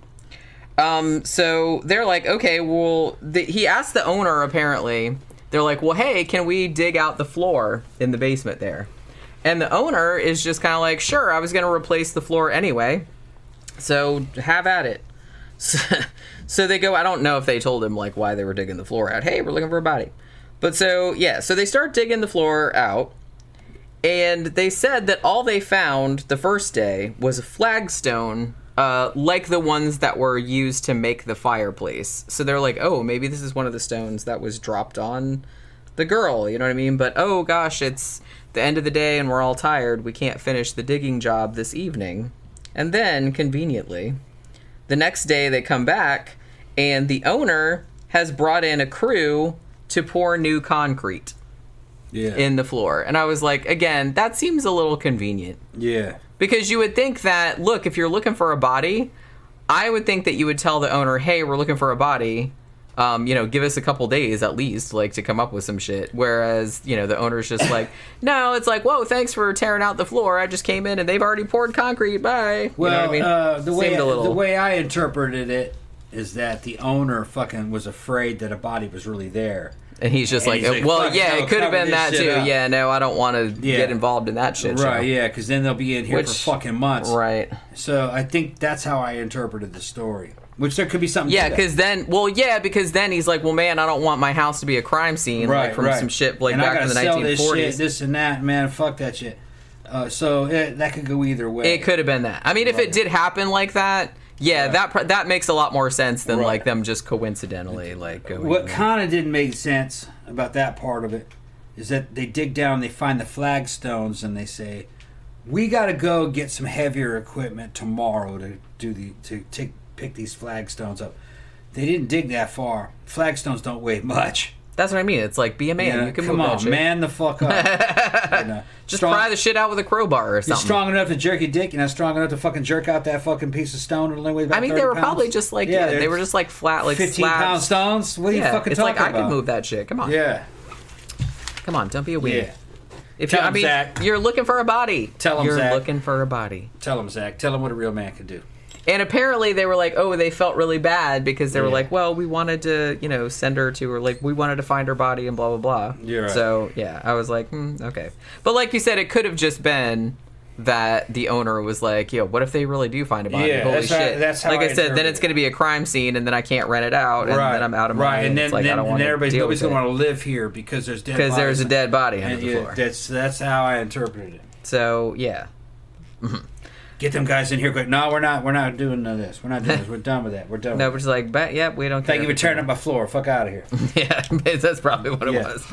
Um, so they're like, okay, well, the, he asked the owner, apparently, they're like, well, hey, can we dig out the floor in the basement there? And the owner is just kind of like, sure, I was going to replace the floor anyway, so have at it. So, so they go, I don't know if they told him, like, why they were digging the floor out. Hey, we're looking for a body. But so, yeah, so they start digging the floor out, and they said that all they found the first day was a flagstone, uh, like the ones that were used to make the fireplace. So they're like, oh, maybe this is one of the stones that was dropped on the girl, you know what I mean? But, oh, gosh, it's the end of the day, and we're all tired. We can't finish the digging job this evening. And then, conveniently, the next day they come back, and the owner has brought in a crew to pour new concrete
Yeah.
in the floor. And I was like, again, that seems a little convenient.
yeah.
Because you would think that, look, if you're looking for a body, I would think that you would tell the owner, hey, we're looking for a body. Um, you know, give us a couple days at least, like, to come up with some shit. Whereas, you know, the owner's just like, no, it's like, whoa, thanks for tearing out the floor. I just came in and they've already poured concrete. Bye.
Well,
you know what I mean?
uh, the way
little...
the way I interpreted it is that the owner fucking was afraid that a body was really there.
And he's just
and
like,
he's like,
well,
fuck,
yeah,
no,
it could have
cover
been
this
that
shit
too.
up.
Yeah, no, I don't want to
Yeah.
get involved in that shit.
Right,
show.
yeah, because then they'll be in here
Which,
for fucking months.
Right.
So I think that's how I interpreted the story. Which there could be something
Yeah,
to
because
that.
then, well, yeah, because then he's like, well, man, I don't want my house to be a crime scene,
Right,
like from
right.
some shit like
and I
back
gotta
in the
sell
nineteen
this
forties.
shit, this and that, man, fuck that shit. Uh, so it, that could go either way.
It could have been that. I mean, if
Right.
it did happen like that, yeah,
Right.
that pr- that makes a lot more sense than
Right.
like them just coincidentally like going.
What kind of didn't make sense about that part of it is that they dig down, they find the flagstones, and they say, "We got to go get some heavier equipment tomorrow to do the to take pick these flagstones up." They didn't dig that far. Flagstones don't weigh much.
That's what I mean. It's like, be a man.
You know,
you can
come
move
on,
that shit.
man the fuck up. You know,
Just
strong,
pry the shit out with a crowbar or
You're
something.
strong enough to jerk your dick. You're not strong enough to fucking jerk out that fucking piece of stone. It only weighs about
I mean, they
thirty
were
pounds.
probably just like, yeah, they were just like flat, like
fifteen
slabs.
pound stones. What are you
Yeah,
fucking
it's
talking
like I
about?
could move that shit. Come on,
Yeah,
come on, don't be a weenie.
yeah.
If
Tell
you, I
him,
mean,
Zach.
you're looking for a body.
Tell him,
you're
Zach.
looking for a body.
Tell him, Zach. Tell him what a real man can do.
And apparently they were like, oh, they felt really bad because they were
Yeah.
like, well, we wanted to, you know, send her to her, like, we wanted to find her body and blah, blah, blah.
You're right.
So, yeah, I was like, hmm, okay. But like you said, it could have just been that the owner was like, yo, what if they really do find a body?
Yeah,
Holy
that's how-
shit.
that's how
like
I
I, said, then
interpret
it's
it.
going to be a crime scene and then I can't rent it out and
right.
then I'm out of
right.
money.
And then,
it's like,
then,
I don't
and
want
everybody's
to deal
nobody's
with
going to
it.
want to live here because there's dead
Because there's a
bodies.
dead body under
And
the
yeah,
floor.
that's that's how I interpreted it.
So, yeah.
Get them guys in here quick. No, we're not. We're not doing none of this. We're not doing this. We're done with that. We're done.
No,
with
we're just like, but, yeah, we don't
it. Thank
care.
you for tearing up my floor. Fuck out of here.
Yeah, that's probably what it
Yeah.
was.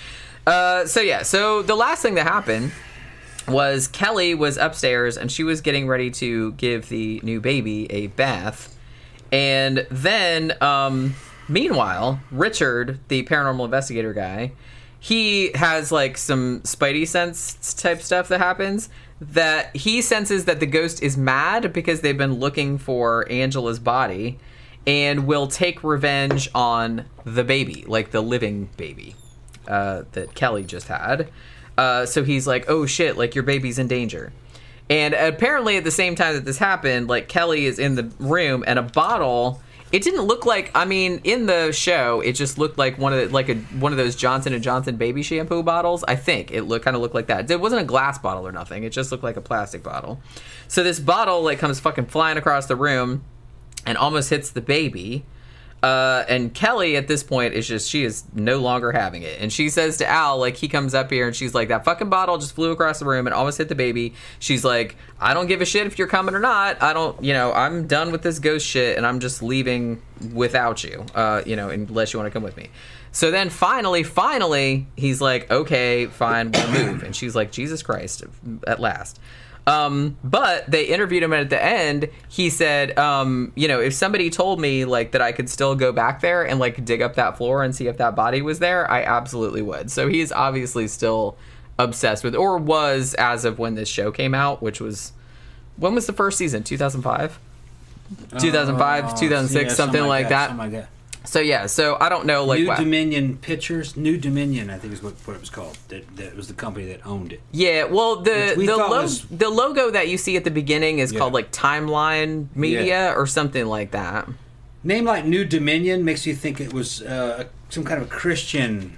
Uh, so yeah, so the last thing that happened was Kelly was upstairs and she was getting ready to give the new baby a bath, and then um, meanwhile, Richard, the paranormal investigator guy, he has like some spidey sense type stuff that happens. That he senses that the ghost is mad because they've been looking for Angela's body and will take revenge on the baby, like the living baby uh, that Kelly just had. Uh, so he's like, oh shit, like your baby's in danger. And apparently at the same time that this happened, like Kelly is in the room and a bottle... It didn't look like, I mean, in the show, it just looked like one of the, like a one of those Johnson and Johnson baby shampoo bottles. I think it looked kind of looked like that. It wasn't a glass bottle or nothing. It just looked like a plastic bottle. So this bottle like comes fucking flying across the room and almost hits the baby. Uh, and Kelly at this point is just, she is no longer having it. And she says to Al, like, he comes up here and she's like, that fucking bottle just flew across the room and almost hit the baby. She's like, I don't give a shit if you're coming or not. I don't, you know, I'm done with this ghost shit and I'm just leaving without you, uh, you know, unless you want to come with me. So then finally, finally, he's like, okay, fine, we'll move. And she's like, Jesus Christ, at last. Um, but they interviewed him, and at the end, he said, um, you know, if somebody told me, like, that I could still go back there and, like, dig up that floor and see if that body was there, I absolutely would. So he is obviously still obsessed with, or was as of when this show came out, which was, when was the first season? two thousand five? two thousand five,
Uh,
two thousand six,
yeah,
something, like that.
Something like that.
So, yeah, so I don't know, like...
New
what-
Dominion Pictures. New Dominion, I think is what, what it was called. That, that was the company that owned it.
Yeah, well, the
Which we
the,
thought
lo-
was-
the logo that you see at the beginning is
Yeah.
called, like, Timeline Media
Yeah.
or something like that.
Name like New Dominion makes you think it was uh, some kind of a Christian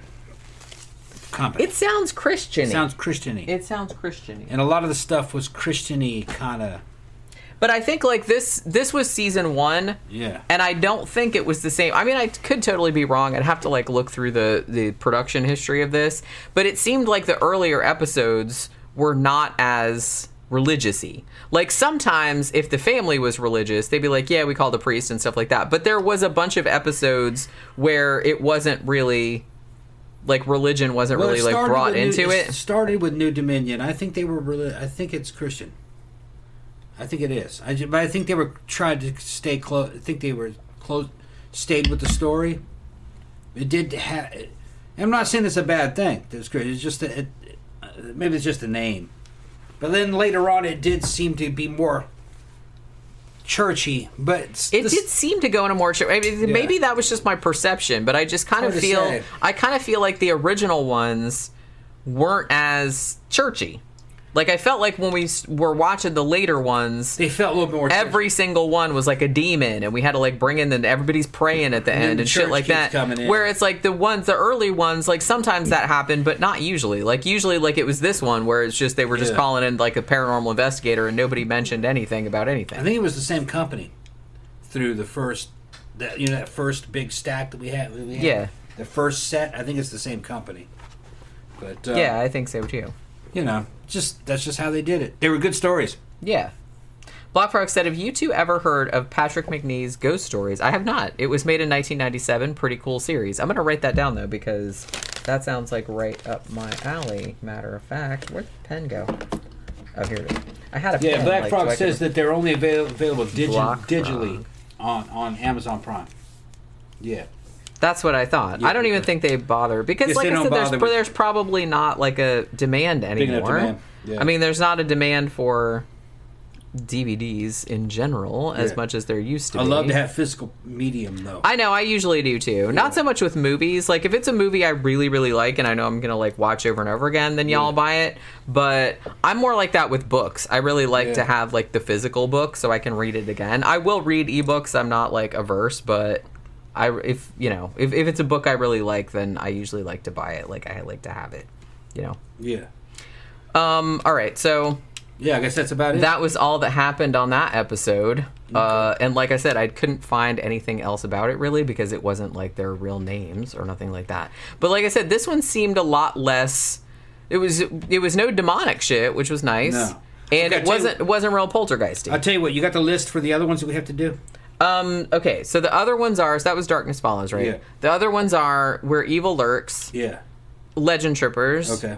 company.
It sounds Christian-y.
It sounds Christian-y.
It sounds Christian-y.
And a lot of the stuff was Christian-y kind of...
But I think, like, this this was season one,
Yeah.
and I don't think it was the same. I mean, I could totally be wrong. I'd have to, like, look through the, the production history of this. But it seemed like the earlier episodes were not as religious-y. Like, sometimes, if the family was religious, they'd be like, yeah, we call the priest and stuff like that. But there was a bunch of episodes where it wasn't really... Like, religion wasn't
Well,
really,
it
like,
started
brought
with New-
into it.
It started with New Dominion. I think they were really... I think it's Christian. I think it is. I, ju- but I think they were trying to stay close. I think they were close, stayed with the story. It did have... I'm not saying it's a bad thing. That's great. It's just that it, uh, maybe it's just a name. But then later on, it did seem to be more churchy, but
it this, did seem to go in a more. I mean, yeah. Maybe that was just my perception, but I just kind of feel. I kind of feel like the original ones weren't as churchy. Like, I felt like when we were watching the later ones,
they felt a little bit more.
Every churchy. Single one was like a demon, and we had to like bring in the everybody's praying at the and end and shit like that. Where it's like the ones, the early ones, like sometimes that happened, but not usually. Like usually, like it was this one where it's just they were just yeah. calling in like a paranormal investigator, and nobody mentioned anything about anything.
I think it was the same company through the first, that you know, that first big stack that we had. We had
yeah,
the first set. I think it's the same company. But uh,
yeah, I think so too.
You know, just that's just how they did it. They were good stories.
Yeah. Black Frog said, have you two ever heard of Patrick Macnee's Ghost Stories? I have not. It was made in nineteen ninety-seven. Pretty cool series. I'm going to write that down, though, because that sounds like right up my alley, matter of fact. Where'd the pen go? Oh, here it is. I had a
yeah,
pen.
Yeah, Black
like,
Frog
so
says
can...
that they're only avail- available digi- digitally on, on Amazon Prime. Yeah.
That's what I thought. Yeah, I don't even think they bother because, yes, like I said, there's, with... there's probably not like a demand anymore. Demand. Yeah. I mean, there's not a demand for D V Ds in general as yeah. much as there used to
I
be.
love to have physical medium, though.
I know, I usually do too. Yeah. Not so much with movies. Like, if it's a movie I really, really like and I know I'm going to like watch over and over again, then y'all yeah. buy it. But I'm more like that with books. I really like yeah. to have like the physical book so I can read it again. I will read ebooks. I'm not like averse, but I, if you know, if, if it's a book I really like, then I usually like to buy it. Like, I like to have it, you know.
Yeah.
Um. All right. So.
Yeah, I guess that's about it.
That was all that happened on that episode. Okay. Uh, and like I said, I couldn't find anything else about it really because it wasn't like their real names or nothing like that. But like I said, this one seemed a lot less. It was it was no demonic shit, which was nice. No. And okay, it wasn't you, it wasn't real poltergeisty.
I'll tell you what. You got the list for the other ones that we have to do.
Um, okay, so the other ones are, so that was Darkness Follows, right?
Yeah.
The other ones are Where Evil Lurks.
Yeah.
Legend Trippers.
Okay.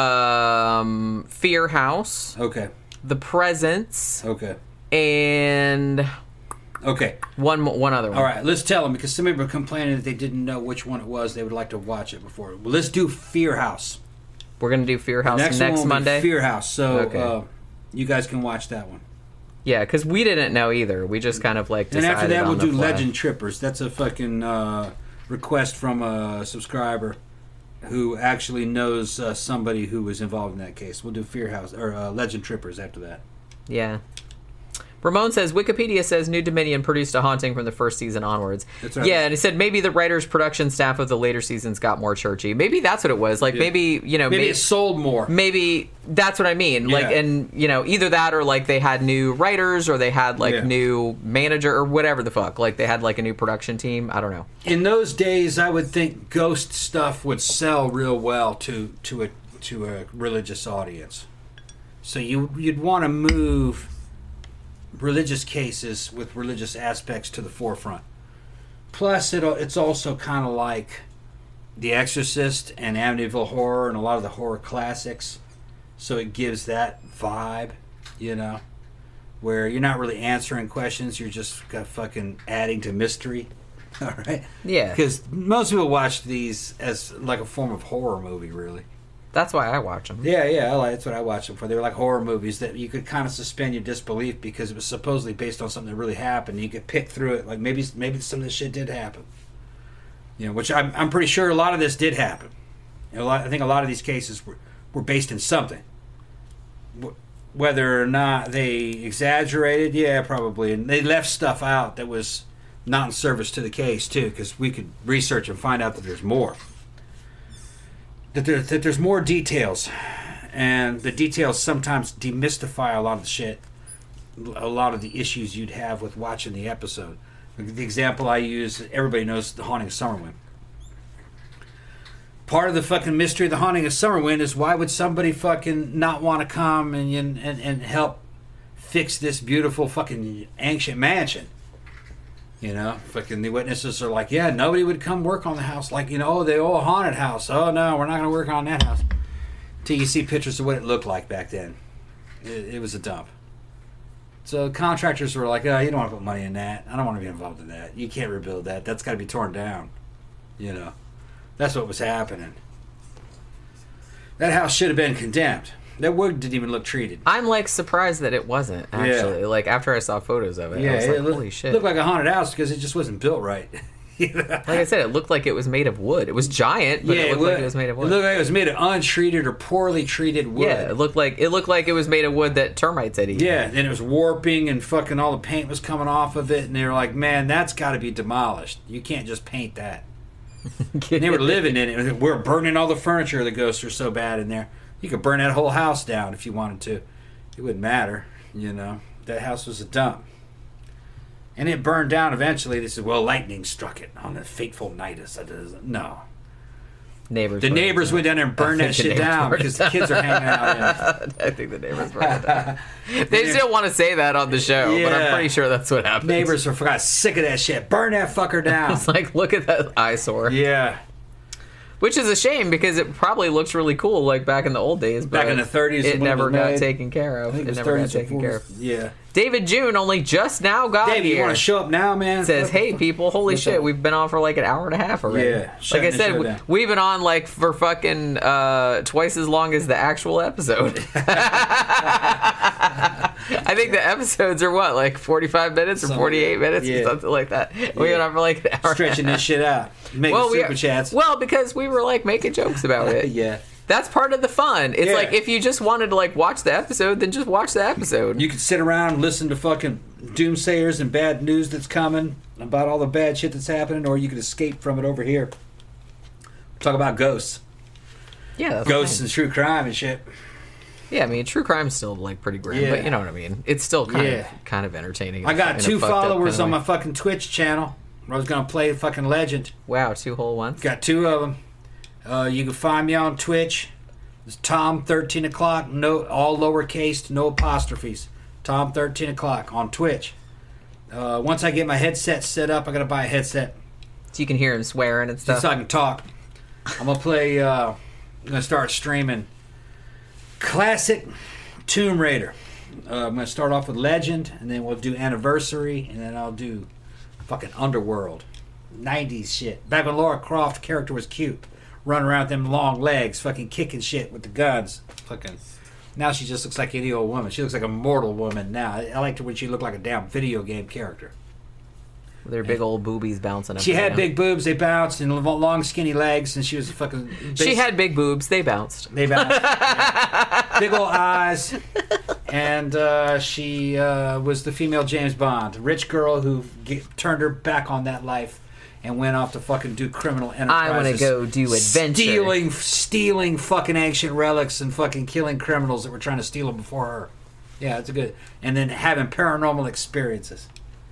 Um, Fear House.
Okay.
The Presence.
Okay.
And...
Okay.
One one other one.
All right, let's tell them, because somebody were complaining that they didn't know which one it was. They would like to watch it before. Well, let's do Fear House.
We're going to do Fear House next, next
one will
Monday?
Be Fear House, so okay. uh, you guys can watch that one.
Yeah, because we didn't know either. We just kind of like decided
And after that, we'll do
fly.
Legend Trippers. That's a fucking uh, request from a subscriber who actually knows uh, somebody who was involved in that case. We'll do Fear House or uh, Legend Trippers after that.
Yeah. Ramon says, Wikipedia says New Dominion produced a haunting from the first season onwards.
That's right.
Yeah, and it said maybe the writers' production staff of the later seasons got more churchy. Maybe that's what it was. Like, yeah. maybe, you know...
Maybe
may-
it sold more.
Maybe that's what I mean.
Yeah.
Like, and, you know, either that or, like, they had new writers or they had, like, yeah. new manager or whatever the fuck. Like, they had, like, a new production team. I don't know.
In those days, I would think ghost stuff would sell real well to, to, a, to a religious audience. So you, you'd want to move... religious cases with religious aspects to the forefront. Plus, it, it's also kind of like The Exorcist and Amityville Horror and a lot of the horror classics. So it gives that vibe, you know, where you're not really answering questions, you're just got fucking adding to mystery. All right?
Yeah.
Because most people watch these as like a form of horror movie, really.
That's why I watch them.
Yeah, yeah, I like, that's what I watch them for. They were like horror movies that you could kind of suspend your disbelief because it was supposedly based on something that really happened. You could pick through it, like maybe maybe some of this shit did happen. You know, which I'm I'm pretty sure a lot of this did happen. You know, a lot, I think a lot of these cases were, were based in something. Whether or not they exaggerated, yeah, probably, and they left stuff out that was not in service to the case too, because we could research and find out that there's more. That, there, that there's more details, and the details sometimes demystify a lot of the shit, a lot of the issues you'd have with watching the episode. The example I use, everybody knows The Haunting of Summerwind. Part of the fucking mystery of The Haunting of Summerwind is why would somebody fucking not want to come and, and, and help fix this beautiful fucking ancient mansion? You know, fucking the witnesses are like, yeah, nobody would come work on the house. Like, you know, oh, the old haunted house. Oh, no, we're not going to work on that house. Till you see pictures of what it looked like back then. It, it was a dump. So contractors were like, oh, you don't want to put money in that. I don't want to be involved in that. You can't rebuild that. That's got to be torn down. You know, that's what was happening. That house should have been condemned. That wood didn't even look treated.
I'm like surprised that it wasn't actually.
Yeah.
Like after I saw photos of it,
Yeah,
I was like,
it looked,
holy shit!
looked like a haunted house because it just wasn't built right.
Like I said, it looked like it was made of wood. It was giant, but
yeah,
it looked
it
like it was made of wood.
It looked like it was made of untreated or poorly treated wood.
Yeah, it looked like it looked like it was made of wood that termites had eaten.
Yeah, and it was warping and fucking all the paint was coming off of it, and they were like, "Man, that's got to be demolished. You can't just paint that." And they were living in it. We're burning all the furniture. The ghosts are so bad in there. You could burn that whole house down if you wanted to. It wouldn't matter, you know. That house was a dump. And it burned down eventually. They said, well, lightning struck it on a fateful night. I said, no.
Neighbors.
The neighbors went down there and burned that shit down because the kids are hanging out in it.
I think the neighbors burned it down. They just don't want to say that on the show,
Yeah.
but I'm pretty sure that's what happened.
Neighbors were got sick of that shit. Burn that fucker down.
It's like, look at that eyesore.
Yeah.
Which is a shame because it probably looks really cool like back in the old days. But
Back in the thirties,
it
when it
never
was
got
made.
taken care
I
of.
think
It,
it was
never got
thirties or
taken care of.
forties. Yeah.
David June only just now got
David,
here.
you want to show up now, man?
Says, hey people, holy
What's
shit,
up?
we've been on for like an hour and a half already.
Yeah,
like
shutting
I
the
said,
show
we,
down.
we've been on like for fucking uh, twice as long as the actual episode. I think the episodes are what, like forty-five minutes or
Something
forty-eight
like that.
minutes or
Yeah.
something like that. We went on for like an hour.
Stretching this shit out. Making
Well, we
super chats.
well, because we were like making jokes about it.
Yeah.
That's part of the fun. It's
Yeah.
like if you just wanted to like watch the episode, then just watch the episode.
You could sit around and listen to fucking doomsayers and bad news that's coming about all the bad shit that's happening, or you could escape from it over here. Talk about ghosts.
yeah, that's
Ghosts
fine.
and true crime and shit.
Yeah, I mean, true crime's still like pretty grim,
Yeah.
but you know what I mean. It's still kind
Yeah.
of kind of entertaining.
I got
in a
two
fucked up
followers
kind
on
of
my
way.
fucking Twitch channel. I was gonna play fucking Legend.
Wow, two whole ones.
Got two of them. Uh, you can find me on Twitch. It's Tom thirteen o'clock. No, all lowercase, no apostrophes. Tom thirteen o'clock on Twitch. Uh, once I get my headset set up, I gotta buy a headset
So you can hear him swearing and
just
stuff.
so I can talk. I'm gonna play. Uh, I'm gonna start streaming classic Tomb Raider. Uh, I'm gonna start off with Legend, and then we'll do Anniversary, and then I'll do fucking Underworld, nineties shit. Back when Laura Croft character was cute, running around with them long legs, fucking kicking shit with the guns. Fucking. Now she just looks like any old woman. She looks like a mortal woman now. I, I liked her when she looked like a damn video game character.
With their big old boobies bouncing up.
She
and
had
down.
big boobs, they bounced, and long skinny legs, and she was a fucking.
She had big boobs. They bounced.
They bounced. Yeah. Big old eyes. And uh, she uh, was the female James Bond. Rich girl who get, turned her back on that life and went off to fucking do criminal enterprises.
I want to go do adventure.
Stealing, stealing fucking ancient relics and fucking killing criminals that were trying to steal them before her. Yeah, it's a good. And then having paranormal experiences.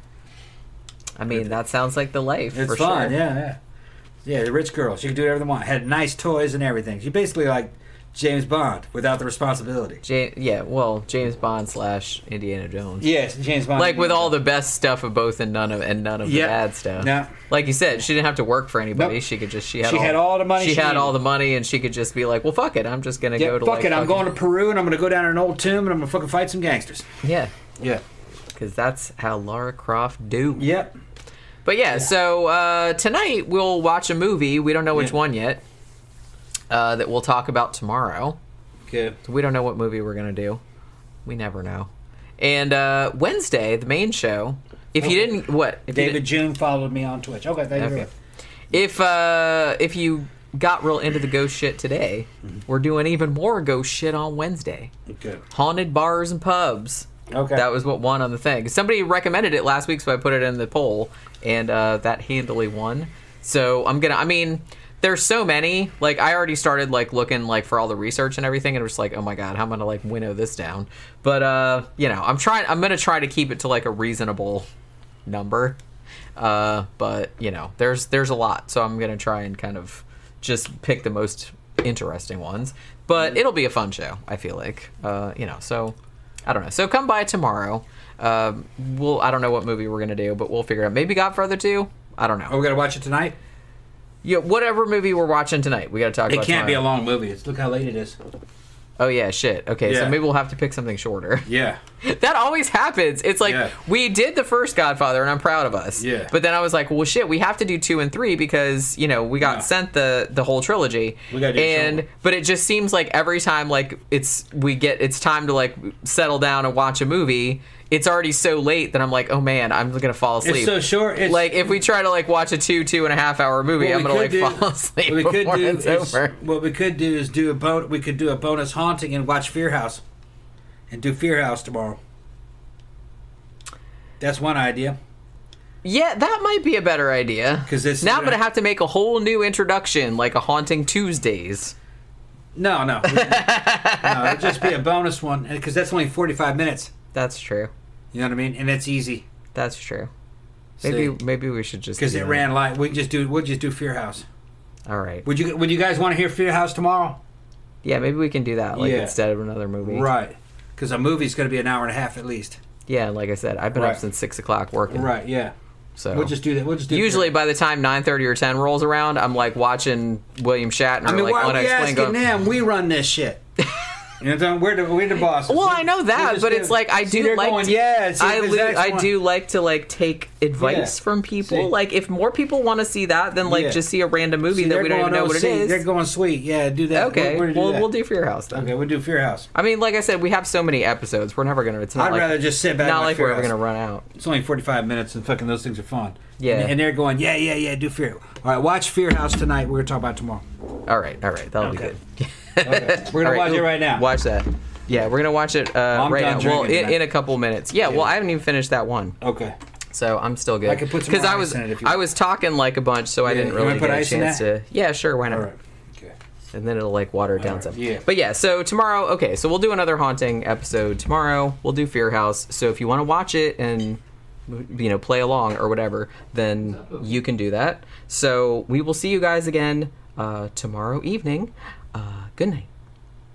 I mean, that sounds like the life.
It's
for
fun,
sure.
yeah, yeah. Yeah, the rich girl. She could do whatever they want. Had nice toys and everything. She basically like James Bond without the responsibility.
Ja- yeah, well, James Bond slash Indiana Jones.
Yes, James Bond.
Like with all the best stuff of both and none of and none of
Yep.
the bad stuff.
No.
Like you said, she didn't have to work for anybody.
Nope.
She could just she had
She
all,
had all the money
She,
she
had all
needed.
the money, and she could just be like, "Well, fuck it, I'm just gonna
Yeah,
go to
fuck
like
it. I'm
fucking-
going to Peru and I'm going to go down to an old tomb and I'm going to fucking fight some gangsters.
yeah,
Yeah.
because that's how Lara Croft do."
Yep.
But yeah, so uh, tonight we'll watch a movie. We don't know which
Yeah.
one yet. Uh, that we'll talk about tomorrow.
Okay.
So we don't know what movie we're gonna do. We never know. And uh, Wednesday, the main show. If you
Okay.
didn't, what? If you
David June followed me on Twitch. Okay, thank you.
Okay. If uh, if you got real into the ghost shit today, we're doing even more ghost shit on Wednesday.
Okay.
Haunted bars and pubs.
Okay.
That was what won on the thing. Somebody recommended it last week, so I put it in the poll, and uh, that handily won. So I'm gonna. I mean, there's so many. Like I already started like looking like for all the research and everything, and it was like, oh my god, how am I gonna like winnow this down? But uh, you know, I'm trying. I'm gonna try to keep it to like a reasonable number. Uh, but you know, there's there's a lot, so I'm gonna try and kind of just pick the most interesting ones. But it'll be a fun show. I feel like. Uh, you know, so. I don't know. So come by tomorrow. Um, we'll. I don't know what movie we're gonna do, but we'll figure it out. Maybe Godfather two. I don't know.
Oh, we got to watch it tonight?
Yeah, whatever movie we're watching tonight, we got to talk
It
about.
can't be a
tomorrow.
long movie. It's, look how late it is.
Oh yeah, shit. Okay,
Yeah.
so maybe we'll have to pick something shorter.
Yeah.
That always happens. It's like
Yeah.
we did the first Godfather, and I'm proud of us.
Yeah.
But then I was like, well, shit, we have to do two and three because you know we got
Yeah.
sent the the whole trilogy.
We gotta do
and
short.
but it just seems like every time like it's we get it's time to like settle down and watch a movie. It's already so late that I'm like, oh man, I'm gonna fall asleep.
It's so short. It's,
like if we try to like watch a two two and a half hour movie,
What
I'm
we
gonna like
could do-
fall asleep
what we could
before
do
it's
is,
over.
what we could do is do a bon- we could do a bonus haunting and watch Fear House, and do Fear House tomorrow. That's one idea.
Yeah, that might be a better idea.
'Cause it's-
now I'm gonna have to make a whole new introduction, like a Haunting Tuesdays.
No, no, we- no. It'd just be a bonus one because that's only forty-five minutes.
That's true.
You know what I mean? And it's easy
That's true. Maybe maybe we should just
because
do
it
that.
ran light. We can just do we'll just do Fear House.
All right.
Would you Would you guys want to hear Fear House tomorrow?
Yeah, maybe we can do that, like
Yeah.
instead of another movie.
Right. Because a movie's going to be an hour and a half at least.
Yeah, like I said, I've been
Right.
up since six o'clock working.
Right. Yeah.
So
We'll just do that. We'll just do
usually by the time nine thirty or ten rolls around, I'm like watching William Shatner.
I mean,
like
why are we
Unexplained
asking
going,
them? We run this shit. You know what I'm saying? We're the, we're the bosses.
Well,
We-
I know
we
that,
just
but
do-
it's like I
See,
do
they're
like
going,
to,
yeah. See,
I,
if
li-
Zach's
I
one-
do like to like take advice
Yeah.
from people.
See.
Like if more people want to see that, then like
Yeah.
just see a random movie
See,
that
they're
we don't even
going
know what it
O C.
is.
They're going sweet. Yeah, do that.
Okay,
We're, we're gonna
well
do that.
we'll do Fear House then.
Okay, we'll do Fear House.
I mean, like I said, we have so many episodes. We're never gonna. It's not
I'd
like
rather just sit back.
not
and
like
Fear
we're ever
House.
gonna run out.
It's only forty-five minutes, and fucking those things are fun.
Yeah.
And, and they're going, yeah, yeah, yeah. Do Fear. All right, watch Fear House tonight. We're gonna talk about it tomorrow.
All right, all right, that'll
Okay.
be good.
Okay. We're gonna
All
watch
ooh,
it right now.
Watch that. Yeah, we're gonna watch it uh,
I'm
right
done
now. Well,
drinking
in,
tonight.
in a couple minutes. Yeah, well,
Yeah.
I haven't even finished that one,
Okay.
so I'm still good.
I could put some
because
more
I
ice
was
in it if you
I
want.
was talking like a bunch, so I
Yeah,
didn't
you
really
wanna put
get a
ice in
chance
that?
to. Yeah, sure, why not?
All right. Okay.
And then it'll like water it down
All right,
some.
yeah.
But yeah, so tomorrow, okay, so we'll do another haunting episode tomorrow. We'll do Fear House. So if you want to watch it and you know play along or whatever, then you can do that. So we will see you guys again uh, tomorrow evening. Uh, good night.